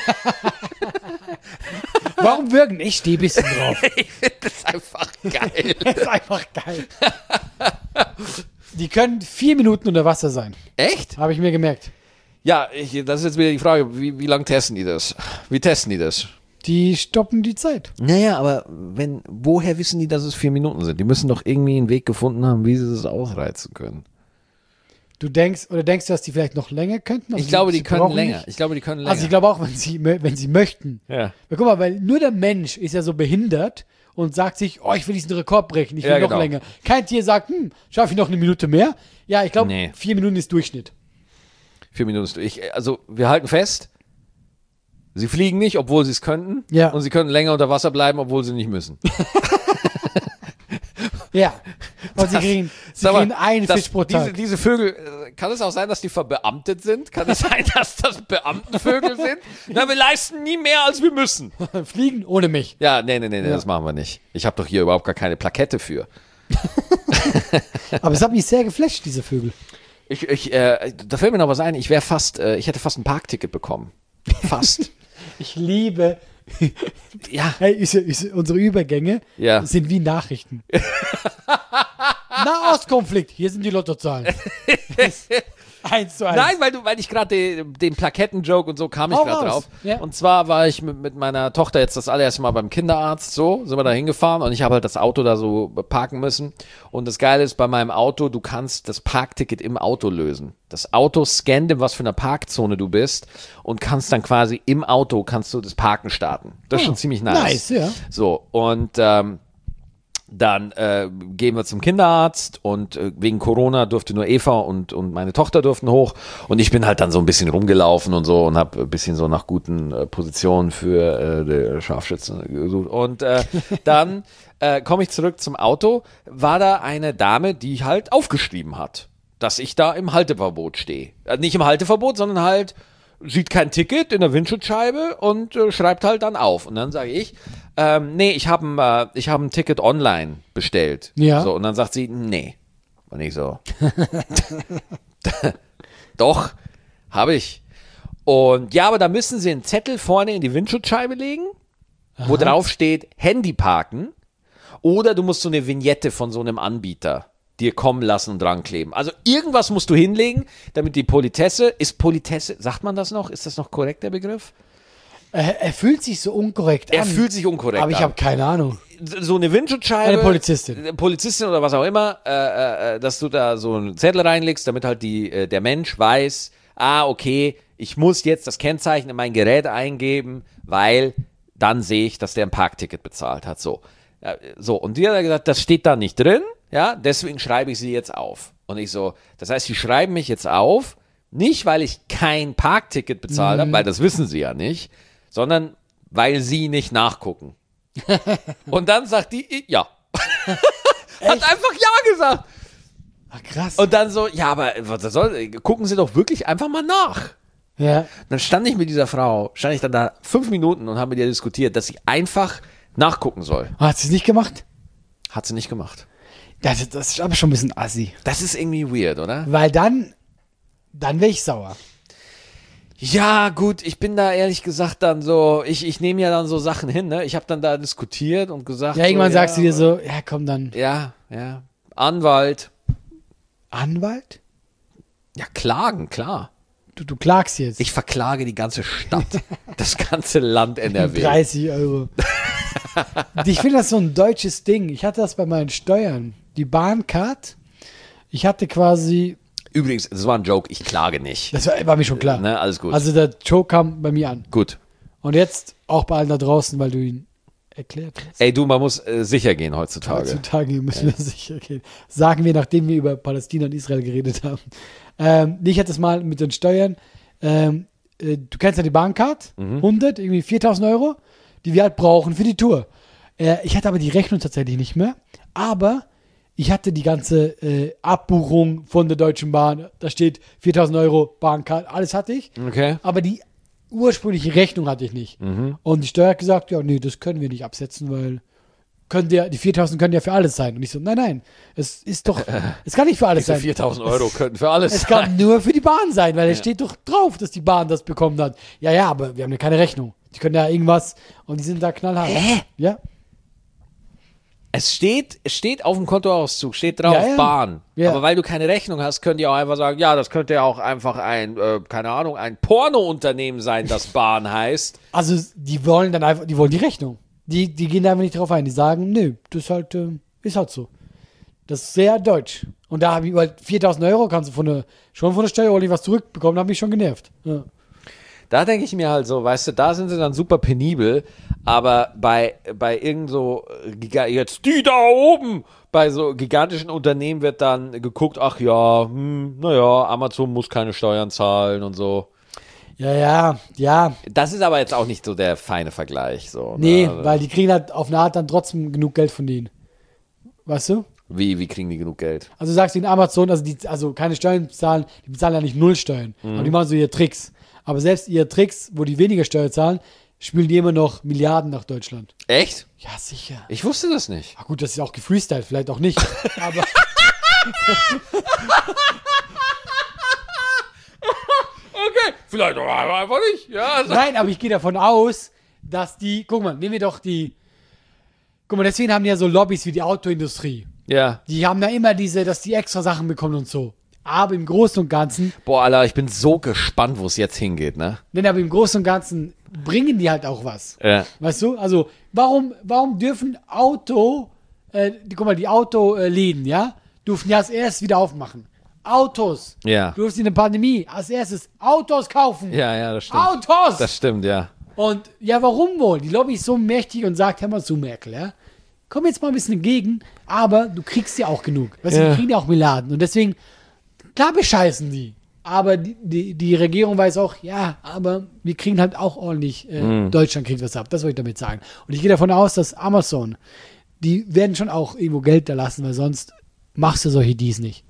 Warum würgen? Ich stehe ein bisschen drauf.
Ich finde das einfach geil.
Das ist einfach geil. Die können vier Minuten unter Wasser sein.
Echt?
Habe ich mir gemerkt.
Ja, ich, das ist jetzt wieder die Frage, wie, wie lange testen die das? Wie testen die das?
Die stoppen die Zeit.
Naja, aber wenn, woher wissen die, dass es vier Minuten sind? Die müssen doch irgendwie einen Weg gefunden haben, wie sie das ausreizen können.
Du denkst, oder denkst du, dass die vielleicht noch länger könnten? Also
Ich glaube, die
sie
können
brauchen
länger.
nicht?
Ich glaube, die können länger.
Also ich glaube auch, wenn sie, mö- wenn sie möchten.
Ja.
Ja, guck mal, weil nur der Mensch ist ja so behindert und sagt sich, oh, ich will diesen Rekord brechen, ich will
Ja,
noch
genau.
länger. Kein Tier sagt, hm, schaffe ich noch eine Minute mehr? Ja, ich glaube,
Nee.
vier Minuten ist Durchschnitt.
Vier Minuten ist ich, Also, wir halten fest, sie fliegen nicht, obwohl sie es könnten.
Ja.
Und sie können länger unter Wasser bleiben, obwohl sie nicht müssen.
Ja. Und sie kriegen, sie
Sag mal,
kriegen einen
das-
Fisch pro Tag.
Diese, diese Vögel, äh, kann es auch sein, dass die verbeamtet sind? Kann es sein, dass das Beamtenvögel sind? Na, wir leisten nie mehr, als wir müssen.
Fliegen ohne mich.
Ja, nee, nee, nee, nee
Ja.
das machen wir nicht. Ich habe doch hier überhaupt gar keine Plakette für.
Aber es hat mich sehr geflasht, diese Vögel.
Ich, ich, äh, da fällt mir noch was ein. Ich wäre fast, äh, ich hätte fast ein Parkticket bekommen. Fast.
Ich liebe,
Ja.
Hey, ist, ist, unsere Übergänge
Ja.
sind wie Nachrichten. Nahostkonflikt, hier sind die Lottozahlen. Eins zu eins.
Nein, weil, du, weil ich gerade den, den Plaketten-Joke und so kam ich
Hau
gerade
raus.
drauf.
Ja.
Und zwar war ich mit, mit meiner Tochter jetzt das allererste Mal beim Kinderarzt, so, sind wir da hingefahren und ich habe halt das Auto da so parken müssen. Und das Geile ist, bei meinem Auto, du kannst das Parkticket im Auto lösen. Das Auto scannt, in was für einer Parkzone du bist und kannst dann quasi im Auto, kannst du das Parken starten. Das ist
Oh,
schon ziemlich nice.
nice, ja.
So, und ähm, dann äh, gehen wir zum Kinderarzt und äh, wegen Corona durfte nur Eva und, und meine Tochter durften hoch und ich bin halt dann so ein bisschen rumgelaufen und so und habe ein bisschen so nach guten äh, Positionen für äh, die Scharfschützen gesucht und äh, dann äh, komme ich zurück zum Auto, war da eine Dame, die halt aufgeschrieben hat, dass ich da im Halteverbot stehe. Äh, nicht im Halteverbot, sondern halt sieht kein Ticket in der Windschutzscheibe und äh, schreibt halt dann auf. Und dann sage ich, ähm, nee, ich habe äh, ich hab ein Ticket online bestellt.
Ja.
So, und dann sagt sie, nee. Und ich so, doch, habe ich. Und ja, aber da müssen Sie einen Zettel vorne in die Windschutzscheibe legen, wo drauf steht, Handy parken. Oder du musst so eine Vignette von so einem Anbieter dir kommen lassen und dran kleben. Also irgendwas musst du hinlegen, damit die Politesse, ist Politesse, sagt man das noch? Ist das noch korrekt, der Begriff?
Er, er fühlt sich so unkorrekt
Er
an.
fühlt sich unkorrekt
aber ich
an.
habe keine Ahnung.
So eine Windschutzscheibe.
Eine Polizistin.
Eine Polizistin oder was auch immer, äh, äh, dass du da so einen Zettel reinlegst, damit halt die, äh, der Mensch weiß, ah, okay, ich muss jetzt das Kennzeichen in mein Gerät eingeben, weil dann sehe ich, dass der ein Parkticket bezahlt hat. So, ja, so. Und die hat gesagt, das steht da nicht drin. Ja, deswegen schreibe ich sie jetzt auf. Und ich so, das heißt, sie schreiben mich jetzt auf, nicht weil ich kein Parkticket bezahlt habe, weil das wissen sie ja nicht, sondern weil sie nicht nachgucken. Und dann sagt die, ja. Hat einfach ja gesagt.
Ach, krass.
Und dann so, ja, aber was soll, gucken Sie doch wirklich einfach mal nach.
ja.
Dann stand ich mit dieser Frau, stand ich dann da fünf Minuten und habe mit ihr diskutiert, dass sie einfach nachgucken soll.
Hat sie es nicht gemacht?
Hat sie nicht gemacht.
Das, das ist aber schon ein bisschen assi.
Das ist irgendwie weird, oder?
Weil dann, dann wäre ich sauer.
Ja, gut, ich bin da ehrlich gesagt dann so, ich, ich nehme ja dann so Sachen hin, ne? Ich habe dann da diskutiert und gesagt.
Ja, irgendwann
so,
sagst du dir so, ja komm dann.
Ja, ja. Anwalt.
Anwalt?
Ja, klagen, klar.
Du, du klagst jetzt.
Ich verklage die ganze Stadt. Das ganze Land N R W.
dreißig Euro. Ich finde das so ein deutsches Ding. Ich hatte das bei meinen Steuern. Die Bahncard. Ich hatte quasi,
Übrigens, das war ein Joke, ich klage nicht.
das war, war mir schon klar.
Ne, alles gut.
Also der Joke kam bei mir an.
Gut.
Und jetzt auch bei allen da draußen, weil du ihn erklärt hast.
Ey, du, man muss äh, sicher gehen heutzutage.
Heutzutage müssen wir sicher gehen. Sagen wir, nachdem wir über Palästina und Israel geredet haben. Ähm, ich hatte es mal mit den Steuern. Ähm, äh, du kennst ja die Bahncard. hundert, irgendwie viertausend Euro, die wir halt brauchen für die Tour. Äh, ich hatte aber die Rechnung tatsächlich nicht mehr. Aber ich hatte die ganze äh, Abbuchung von der Deutschen Bahn. Da steht viertausend Euro Bahncard. Alles hatte ich.
Okay.
Aber die ursprüngliche Rechnung hatte ich nicht. Und die Steuer hat gesagt, ja, nee, das können wir nicht absetzen, weil können der, die viertausend können ja für alles sein. Und ich so, nein, nein, es ist doch, es kann nicht für alles
Diese
sein.
viertausend Euro könnten für alles
Es
sein.
kann nur für die Bahn sein, weil es steht doch drauf, dass die Bahn das bekommen hat. Ja, ja, aber wir haben ja keine Rechnung. Die können ja irgendwas und die sind da knallhart.
Hä?
Ja.
Es steht, es steht auf dem Kontoauszug, steht drauf
Ja, ja.
Bahn.
Ja.
Aber weil du keine Rechnung hast, könnt ihr auch einfach sagen, ja, das könnte ja auch einfach ein, äh, keine Ahnung, ein Pornounternehmen sein, das Bahn heißt.
Also die wollen dann einfach, die wollen die Rechnung. Die, die gehen da einfach nicht drauf ein. Die sagen, nö, das ist halt, äh, ist halt so. Das ist sehr deutsch. Und da habe ich halt viertausend Euro, kannst du von der, schon von der Steuer ordentlich was zurückbekommen, hat mich schon genervt. Ja.
Da denke ich mir halt so, weißt du, da sind sie dann super penibel, aber bei, bei irgend so, äh, Giga- jetzt die da oben, bei so gigantischen Unternehmen wird dann geguckt, ach ja, hm, naja, Amazon muss keine Steuern zahlen und so.
Ja, ja, ja.
Das ist aber jetzt auch nicht so der feine Vergleich. So,
Nee,
ne?
weil die kriegen halt auf eine Art dann trotzdem genug Geld von denen. Weißt du?
Wie, wie kriegen die genug Geld?
Also du sagst in Amazon, also die, also keine Steuern zahlen, die bezahlen ja nicht null Steuern.
Mhm.
Aber die machen so ihre Tricks. Aber selbst ihre Tricks, wo die weniger Steuern zahlen, spülen die immer noch Milliarden nach Deutschland.
Echt?
Ja, sicher.
Ich wusste das nicht.
Ach gut, das ist auch gefreestylt, vielleicht auch nicht. Aber
Okay, vielleicht auch einfach nicht. Ja, also
nein, aber ich gehe davon aus, dass die, guck mal, nehmen wir doch die, guck mal, deswegen haben die ja so Lobbys wie die Autoindustrie.
Ja.
Die haben da immer diese, dass die extra Sachen bekommen und so. Aber im Großen und Ganzen,
Boah, Alter, ich bin so gespannt, wo es jetzt hingeht, ne?
denn aber im Großen und Ganzen bringen die halt auch was.
Ja.
Weißt du? Also, warum, warum dürfen Auto, äh, die, guck mal, die Autoläden, ja, dürfen ja als erstes wieder aufmachen. Autos.
Ja.
Du durfst in der Pandemie als erstes Autos kaufen.
Ja, ja, das stimmt.
Autos!
Das stimmt, ja.
Und ja, warum wohl? Die Lobby ist so mächtig und sagt, hör mal zu, Merkel, ja. Komm jetzt mal ein bisschen entgegen, aber du kriegst ja auch genug. Weißt du,
Ja.
die kriegen ja auch Milliarden. Und deswegen, klar bescheißen die. Aber die, die, die Regierung weiß auch, ja, aber wir kriegen halt auch ordentlich, äh,
Mhm.
Deutschland kriegt was ab. Das wollte ich damit sagen. Und ich gehe davon aus, dass Amazon, die werden schon auch irgendwo Geld da lassen, weil sonst machst du solche Deals nicht.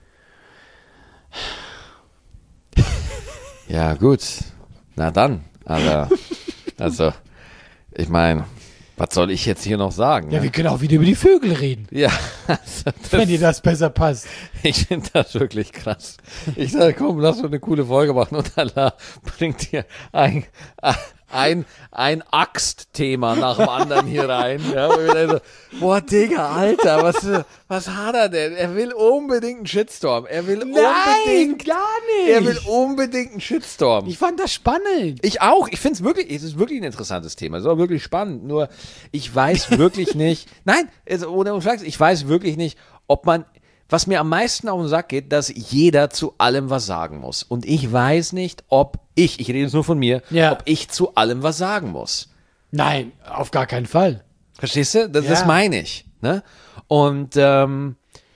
Ja, gut. Na dann, aber, also, ich meine, was soll ich jetzt hier noch sagen?
Ja,
ne?
wir können auch wieder über die Vögel reden,
Ja, also
wenn dir das besser passt.
ich finde das wirklich krass. Ich sage, komm, lass uns eine coole Folge machen und Allah bringt dir ein, ein, ein Axtthema nach dem anderen hier rein. Ja, wo wir dann so, boah, Digga, Alter, was, was hat er denn? Er will unbedingt einen Shitstorm. Er will unbedingt,
gar nicht.
er will unbedingt einen Shitstorm.
Ich fand das spannend.
Ich auch. Ich finde es wirklich, es ist wirklich ein interessantes Thema. Es ist auch wirklich spannend. Nur, ich weiß wirklich nicht, nein, also, ohne ohne Flachs, ich weiß wirklich nicht, ob man, was mir am meisten auf den Sack geht, dass jeder zu allem was sagen muss. Und ich weiß nicht, ob ich, ich rede jetzt nur von mir,
Ja.
ob ich zu allem was sagen muss.
Nein, auf gar keinen Fall.
Verstehst du? Das,
Ja.
das meine ich. Ne? Und ähm,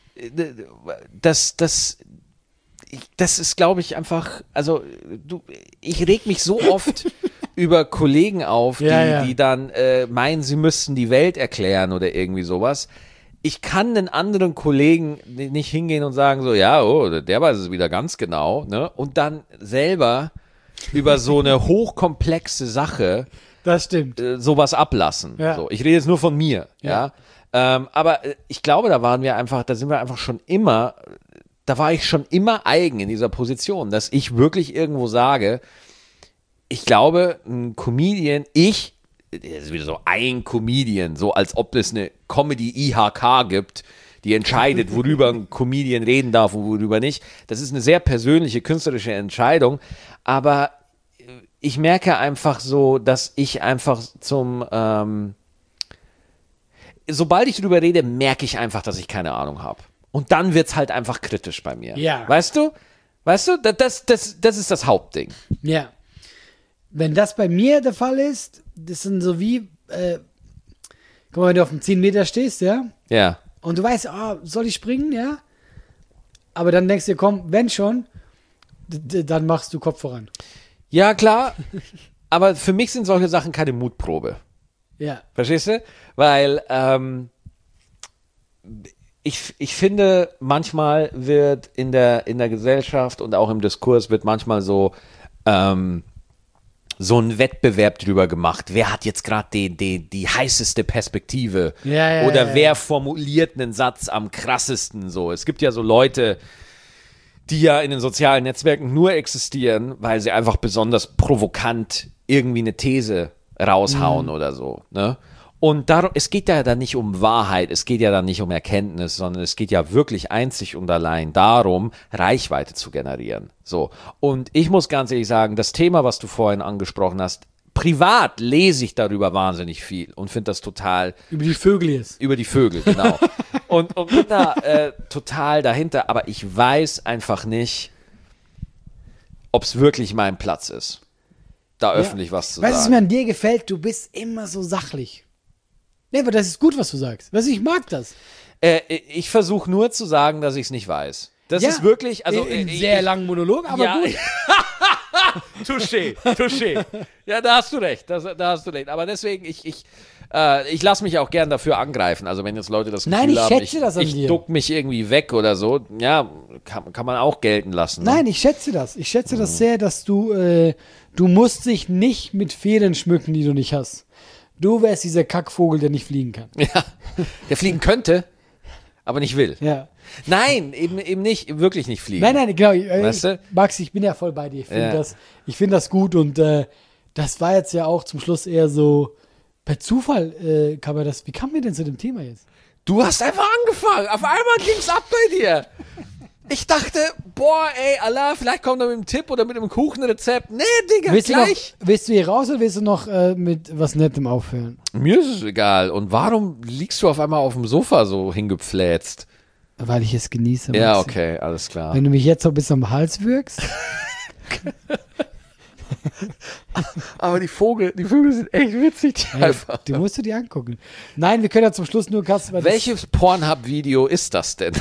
das, das, ich, das ist, glaube ich, einfach, also du, ich reg mich so oft über Kollegen auf, die,
Ja, ja.
die dann äh, meinen, sie müssten die Welt erklären oder irgendwie sowas. Ich kann den anderen Kollegen nicht hingehen und sagen so, ja, oh, der weiß es wieder ganz genau, ne? Und dann selber über so eine hochkomplexe Sache
Das stimmt.
äh, sowas ablassen.
Ja.
So, ich rede jetzt nur von mir, ja.
Ja.
Ähm, aber äh, ich glaube, da waren wir einfach, da sind wir einfach schon immer, da war ich schon immer eigen in dieser Position, dass ich wirklich irgendwo sage, ich glaube, ein Comedian, ich, das ist wieder so ein Comedian, so als ob es eine Comedy-I H K gibt, die entscheidet, worüber ein Comedian reden darf und worüber nicht. Das ist eine sehr persönliche, künstlerische Entscheidung, aber ich merke einfach so, dass ich einfach zum, ähm, sobald ich drüber rede, merke ich einfach, dass ich keine Ahnung habe. Und dann wird's halt einfach kritisch bei mir.
Ja.
Weißt du? Weißt du, das, das, das, das ist das Hauptding.
Ja. Wenn das bei mir der Fall ist, das sind so wie, äh, guck mal, wenn du auf dem zehn Meter stehst, ja,
Ja.
und du weißt, ah, soll ich springen, ja? Aber dann denkst du dir, komm, wenn schon, d- d- dann machst du Kopf voran.
Ja, klar. Aber für mich sind solche Sachen keine Mutprobe.
Ja.
Verstehst du? Weil ähm, ich, ich finde, manchmal wird in der, in der Gesellschaft und auch im Diskurs wird manchmal so ähm, so ein Wettbewerb drüber gemacht. Wer hat jetzt gerade die, die, die heißeste Perspektive?
Ja, ja,
Oder
ja,
wer
ja.
formuliert einen Satz am krassesten so? Es gibt ja so Leute, die ja in den sozialen Netzwerken nur existieren, weil sie einfach besonders provokant irgendwie eine These raushauen
Mhm.
oder so. Ne? Und darum, es geht ja dann nicht um Wahrheit, es geht ja dann nicht um Erkenntnis, sondern es geht ja wirklich einzig und allein darum, Reichweite zu generieren. So. Und ich muss ganz ehrlich sagen, das Thema, was du vorhin angesprochen hast, privat lese ich darüber wahnsinnig viel und finde das total
Über die Vögel jetzt.
über die Vögel, genau. und, und bin da äh, total dahinter, aber ich weiß einfach nicht, ob es wirklich mein Platz ist, da öffentlich was zu
Weißt du, was
sagen.
mir an dir gefällt? Du bist immer so sachlich. Nee, aber das ist gut, was du sagst. Weißt du, ich mag das.
Äh, ich versuche nur zu sagen, dass ich es nicht weiß. Das
Ja,
ist wirklich, also
in, in
äh,
sehr
ich,
langen Monolog, aber
ja,
gut.
touché, touché. Ja, da hast du recht, das, da hast du recht. Aber deswegen, ich, ich, äh, ich lasse mich auch gern dafür angreifen. Also wenn jetzt Leute das Gefühl
Nein, ich
haben,
schätze das an
ich
dir.
duck mich irgendwie weg oder so, ja, kann, kann man auch gelten lassen. Ne?
Nein, ich schätze das. Ich schätze das sehr, dass du, äh, du musst dich nicht mit Federn schmücken, die du nicht hast. Du wärst dieser Kackvogel, der nicht fliegen kann.
Ja, der fliegen könnte, aber nicht will.
Ja.
Nein, eben, eben nicht, wirklich nicht fliegen.
Nein, nein, genau. Äh,
Weißt du?
Max, ich bin ja voll bei dir. Ich finde
Ja.
das, ich find das gut und äh, das war jetzt ja auch zum Schluss eher so, per Zufall äh, kam mir das, wie kam mir denn zu dem Thema jetzt?
Du hast einfach angefangen. Auf einmal ging's ab bei dir. Ich dachte, boah, ey, Allah, vielleicht kommt er mit einem Tipp oder mit einem Kuchenrezept. Nee, Digga,
Willst du,
gleich.
noch, willst du hier raus oder willst du noch äh, mit was Nettem aufhören?
Mir ist es egal. Und warum liegst du auf einmal auf dem Sofa so hingepfläzt?
Weil ich es genieße.
Ja,
Maxi.
okay, alles klar.
Wenn du mich jetzt so bis am Hals wirkst.
Aber die Vogel, die Vögel sind echt witzig. Die
Ja,
einfach.
die musst du dir angucken. Nein, wir können ja zum Schluss nur Kasten. weil das-
Welches Pornhub-Video ist das denn?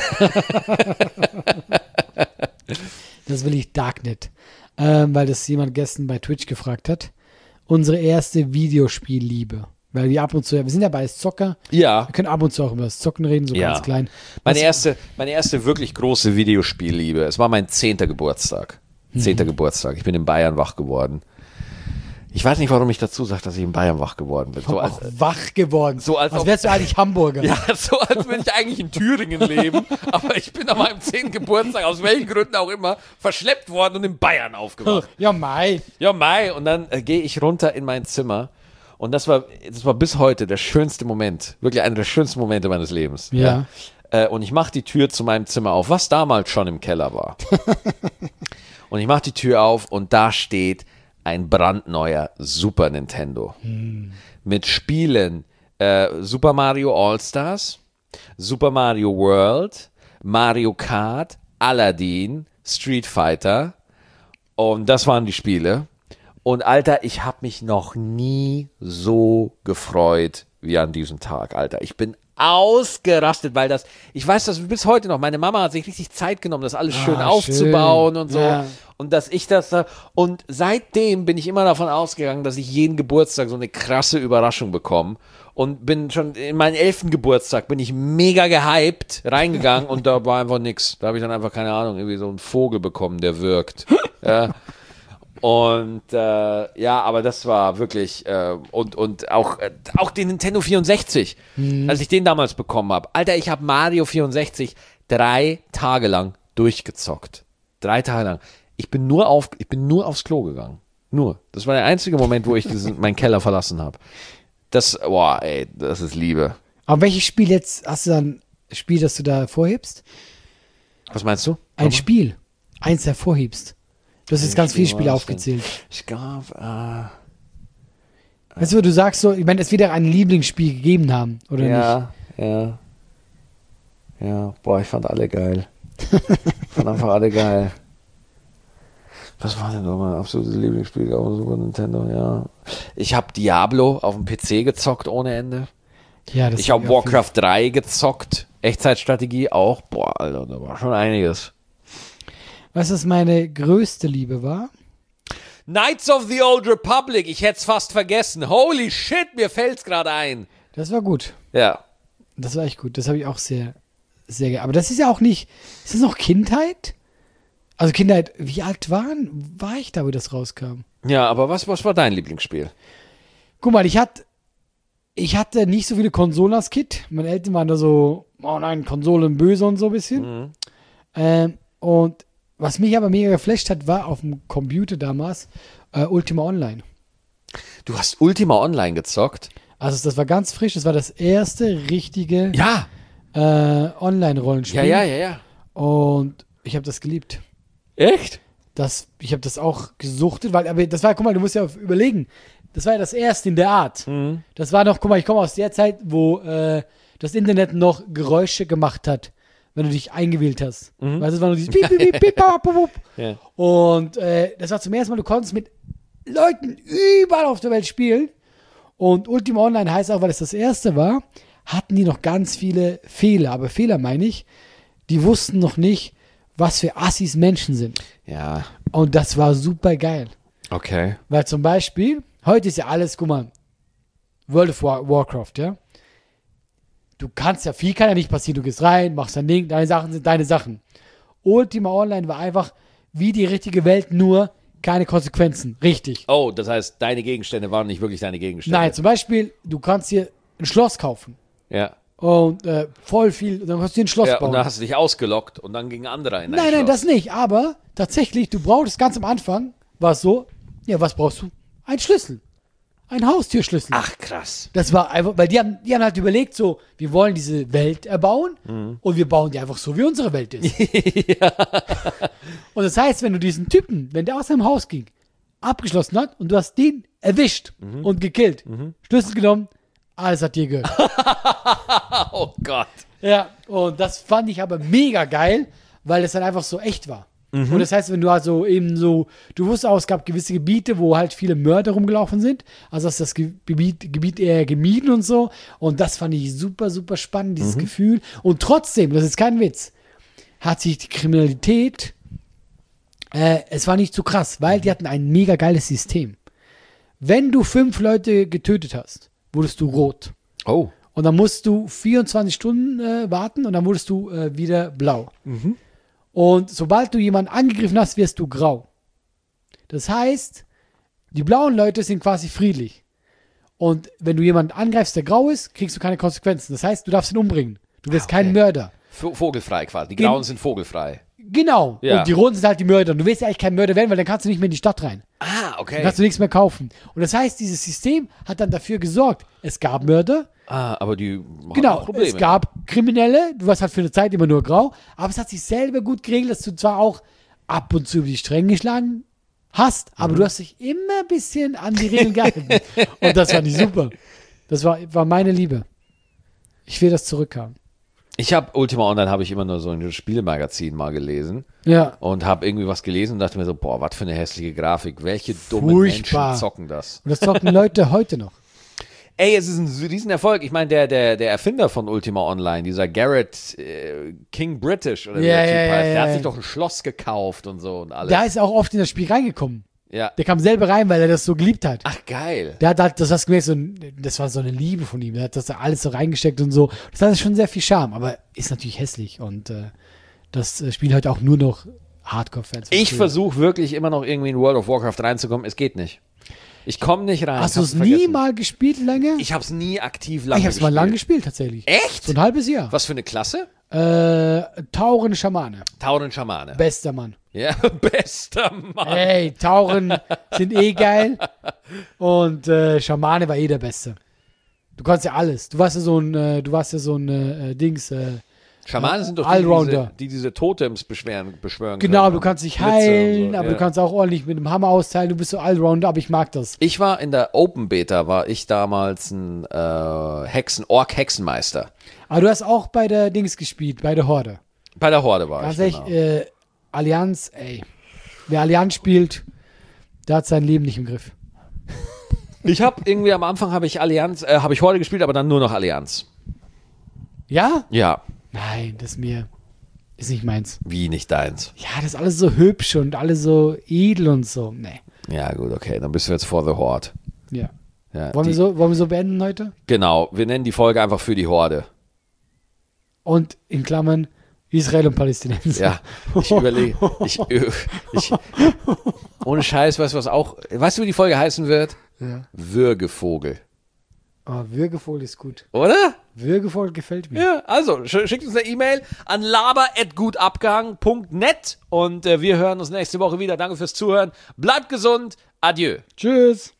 Das will ich Darknet. Ähm, weil das jemand gestern bei Twitch gefragt hat. Unsere erste Videospielliebe. Weil wir ab und zu, wir sind ja beides Zocker.
Ja.
Wir können ab und zu auch über das Zocken reden, so
Ja.
ganz klein.
Meine
Was-
erste, meine erste wirklich große Videospielliebe. Es war mein zehnter Geburtstag. Zehnter Geburtstag. Ich bin in Bayern wach geworden. Ich weiß nicht, warum ich dazu sage, dass ich in Bayern wach geworden bin. So als,
auch wach geworden.
so als
als
ob-
wärst du eigentlich Hamburger.
ja, so als würde ich eigentlich in Thüringen leben, aber ich bin an meinem zehnten Geburtstag, aus welchen Gründen auch immer, verschleppt worden und in Bayern aufgewacht.
Ja, mei.
Ja, Mai. Und dann äh, gehe ich runter in mein Zimmer. Und das war, das war bis heute der schönste Moment. Wirklich einer der schönsten Momente meines Lebens.
Ja.
Äh, und ich mache die Tür zu meinem Zimmer auf, was damals schon im Keller war. Und ich mache die Tür auf und da steht ein brandneuer Super Nintendo. Mit Spielen äh, Super Mario All-Stars, Super Mario World, Mario Kart, Aladdin, Street Fighter. Und das waren die Spiele. Und Alter, ich habe mich noch nie so gefreut wie an diesem Tag, Alter. Ich bin ausgerastet, weil das, ich weiß das bis heute noch, meine Mama hat sich richtig Zeit genommen, das alles schön
Ah,
aufzubauen
schön.
und so.
Ja.
Und dass ich das da, und seitdem bin ich immer davon ausgegangen, dass ich jeden Geburtstag so eine krasse Überraschung bekomme. Und bin schon in meinen elften Geburtstag bin ich mega gehypt reingegangen und da war einfach nix. Da habe ich dann einfach, keine Ahnung, irgendwie so einen Vogel bekommen, der wirkt. Ja. Und äh, ja, aber das war wirklich äh, und und auch äh, auch den Nintendo vierundsechzig, als ich den damals bekommen habe. Alter, ich habe Mario vierundsechzig drei Tage lang durchgezockt. Drei Tage lang. Ich bin nur auf ich bin nur aufs Klo gegangen. Nur. Das war der einzige Moment, wo ich diesen, meinen Keller verlassen habe. Das, boah, ey, das ist Liebe.
Aber welches Spiel jetzt, hast du dann ein Spiel, das du da hervorhebst?
Was meinst du?
Ein Spiel. Eins hervorhebst. Du hast jetzt ganz viele Spiele
was denn?
aufgezählt.
Ich glaube, äh,
Weißt du, du sagst so, ich meine, es wird ja ein Lieblingsspiel gegeben haben, oder nicht?
ja, ja. Ja, boah, ich fand alle geil. Ich fand einfach alle geil. Was war denn nochmal mein absolutes Lieblingsspiel auf dem Super Nintendo? Ja. Ich habe Diablo auf dem P C gezockt ohne Ende.
Ja, das
Ich habe
hab auch
Warcraft drei gezockt. Echtzeitstrategie auch. Boah, Alter, da war schon einiges.
viel. Weißt du, was meine größte Liebe war?
Knights of the Old Republic. Ich hätte es fast vergessen. Holy shit, mir fällt's gerade ein.
Das war gut.
Ja.
Das war echt gut. Das habe ich auch sehr, sehr gerne. Aber das ist ja auch nicht, ist das noch Kindheit? Also Kindheit, wie alt waren, war ich da, wo das rauskam?
Ja, aber was, was war dein Lieblingsspiel?
Guck mal, ich hatte, ich hatte nicht so viele Konsolen als Kind. Meine Eltern waren da so, oh nein, Konsolen böse und so ein bisschen.
Mhm.
Ähm, und was mich aber mega geflasht hat, war auf dem Computer damals äh, Ultima Online.
Du hast Ultima Online gezockt?
Also das war ganz frisch, das war das erste richtige
Ja.
äh, Online-Rollenspiel.
Ja, ja, ja, ja.
Und ich habe das geliebt.
Echt?
Das, ich habe das auch gesuchtet, weil, aber das war, guck mal, du musst ja überlegen, das war ja das erste in der Art.
Mhm.
Das war noch, guck mal, ich komme aus der Zeit, wo äh, das Internet noch Geräusche gemacht hat, wenn du dich eingewählt hast.
Mhm.
Weißt du, es war nur dieses Piep, Piep, Piep, Piep, Piep, Piep, Piep.
Ja.
Und äh, das war zum ersten Mal, du konntest mit Leuten überall auf der Welt spielen. Und Ultima Online heißt auch, weil es das erste war, hatten die noch ganz viele Fehler. Aber Fehler meine ich, die wussten noch nicht, was für Assis Menschen sind.
Ja.
Und das war super geil.
Okay.
Weil zum Beispiel, heute ist ja alles, guck mal, World of War, Warcraft, ja. Du kannst ja, viel kann ja nicht passieren. Du gehst rein, machst dein Ding, deine Sachen sind deine Sachen. Ultima Online war einfach wie die richtige Welt, nur keine Konsequenzen. Richtig.
Oh, das heißt, deine Gegenstände waren nicht wirklich deine Gegenstände.
Nein, zum Beispiel, du kannst hier ein Schloss kaufen.
Ja.
Und äh, voll viel, dann kannst du dir ein Schloss
Ja,
bauen.
und dann hast du dich ausgelockt und dann ging ein anderer in dein
Nein, nein,
Schloss.
das nicht. Aber tatsächlich, du brauchst ganz am Anfang, war es so, ja, was brauchst du? ein Schlüssel. Ein Haustürschlüssel.
Ach, krass.
Das war einfach, weil die haben, die haben halt überlegt, so, wir wollen diese Welt erbauen
Mhm.
und wir bauen die einfach so, wie unsere Welt ist. Und das heißt, wenn du diesen Typen, wenn der aus seinem Haus ging, abgeschlossen hat und du hast den erwischt
Mhm.
und gekillt, Schlüssel genommen, alles hat dir gehört.
Oh Gott.
Ja, und das fand ich aber mega geil, weil es dann einfach so echt war. Und das heißt, wenn du also eben so, du wusstest auch, es gab gewisse Gebiete, wo halt viele Mörder rumgelaufen sind, also hast du das Gebiet, Gebiet eher gemieden und so, und das fand ich super, super spannend, dieses Gefühl. Und trotzdem, das ist kein Witz, hat sich die Kriminalität, äh, es war nicht zu krass, weil die hatten ein mega geiles System. Wenn du fünf Leute getötet hast, wurdest du rot.
Oh.
Und dann musst du vierundzwanzig Stunden äh, warten und dann wurdest du äh, wieder blau. Und sobald du jemanden angegriffen hast, wirst du grau. Das heißt, die blauen Leute sind quasi friedlich. Und wenn du jemanden angreifst, der grau ist, kriegst du keine Konsequenzen. Das heißt, du darfst ihn umbringen. Du bist
Ah, okay.
kein Mörder.
V- Vogelfrei quasi. Die
Gen-
Grauen sind vogelfrei.
Genau.
Ja.
Und die Roten sind halt die Mörder. Und du willst ja eigentlich kein Mörder werden, weil dann kannst du nicht mehr in die Stadt rein.
Ah,
Dann
okay.
kannst du nichts mehr kaufen. Und das heißt, dieses System hat dann dafür gesorgt, es gab Mörder,
Ah, aber die haben
genau,
Probleme.
es gab Kriminelle, du warst halt für eine Zeit immer nur grau, aber es hat sich selber gut geregelt, dass du zwar auch ab und zu über die Stränge geschlagen hast, aber du hast dich immer ein bisschen an die Regeln gehalten. Und das fand ich super. Das war, war meine Liebe. Ich will das zurückhaben.
Ich habe Ultima Online habe ich immer nur so ein Spielemagazin mal gelesen
Ja.
und habe irgendwie was gelesen und dachte mir so, boah, was für eine hässliche Grafik. Welche dummen
Furchtbar.
Menschen zocken das?
Und das zocken Leute heute noch.
Ey, es ist ein Riesenerfolg. Ich meine, der, der, der Erfinder von Ultima Online, dieser Garrett äh, King British oder wie
Ja,
der Typ
ja,
heißt,
ja,
der
ja,
hat
ja.
sich doch ein Schloss gekauft und so und alles.
Der ist auch oft in das Spiel reingekommen.
Ja.
Der kam selber rein, weil er das so geliebt hat.
Ach, geil.
Der hat halt, das hast du gemerkt, so ein, das war so eine Liebe von ihm. Der hat das da alles so reingesteckt und so. Das hat schon sehr viel Charme, aber ist natürlich hässlich. Und äh, das äh, Spiel heute auch nur noch Hardcore-Fans.
Ich versuche wirklich immer noch irgendwie in World of Warcraft reinzukommen. Es geht nicht. Ich komme nicht rein.
Hast du
Ich
es
hab's
nie
vergessen.
mal gespielt lange?
Ich habe es nie aktiv
ich
lange
habe es mal lang gespielt, tatsächlich.
Echt?
So ein halbes Jahr.
Was für eine Klasse?
Äh, Tauren Schamane.
Tauren Schamane.
Bester Mann.
Ja, bester Mann.
Ey, Tauren sind eh geil. Und äh, Schamane war eh der Beste. Du kannst ja alles. Du warst ja so ein, äh, du warst ja so ein äh, Dings. Äh,
Schamanen sind doch die,
Allrounder.
diese, die diese Totems beschweren, beschwören
genau,
können.
du kannst dich
Blitze
heilen,
und so,
aber
ja.
du kannst auch ordentlich mit dem Hammer austeilen. Du bist so Allrounder, aber ich mag das.
Ich war in der Open Beta, war ich damals ein äh, Hexen, Ork-Hexenmeister.
Aber du hast auch bei der Dings gespielt, bei der Horde.
Bei der Horde war
Ganz
ich.
ehrlich,
Genau.
äh, Allianz, ey. Wer Allianz spielt, der hat sein Leben nicht im Griff.
Ich habe irgendwie am Anfang habe ich Allianz, äh, habe ich Horde gespielt, aber dann nur noch Allianz.
Ja?
Ja,
Nein, das ist mir, ist nicht meins.
wie nicht deins.
Ja, das ist alles so hübsch und alles so edel und so. Nee.
Ja gut, okay, dann bist du jetzt for the Horde.
Ja.
Ja,
Wollen
die,
wir, so, wollen wir so beenden heute?
Genau, wir nennen die Folge einfach für die Horde.
Und in Klammern Israel und Palästinenser.
Ja, ich überlege, ich, ich, ohne Scheiß, weißt du was auch, weißt du, wie die Folge heißen wird?
Ja.
Würgevogel.
Oh, Würgevogel ist gut.
Oder?
Würgevogel gefällt mir.
Ja, also sch schickt uns eine E-Mail an laber at gutabgang punkt net und äh, wir hören uns nächste Woche wieder. Danke fürs Zuhören. Bleibt gesund. Adieu.
Tschüss.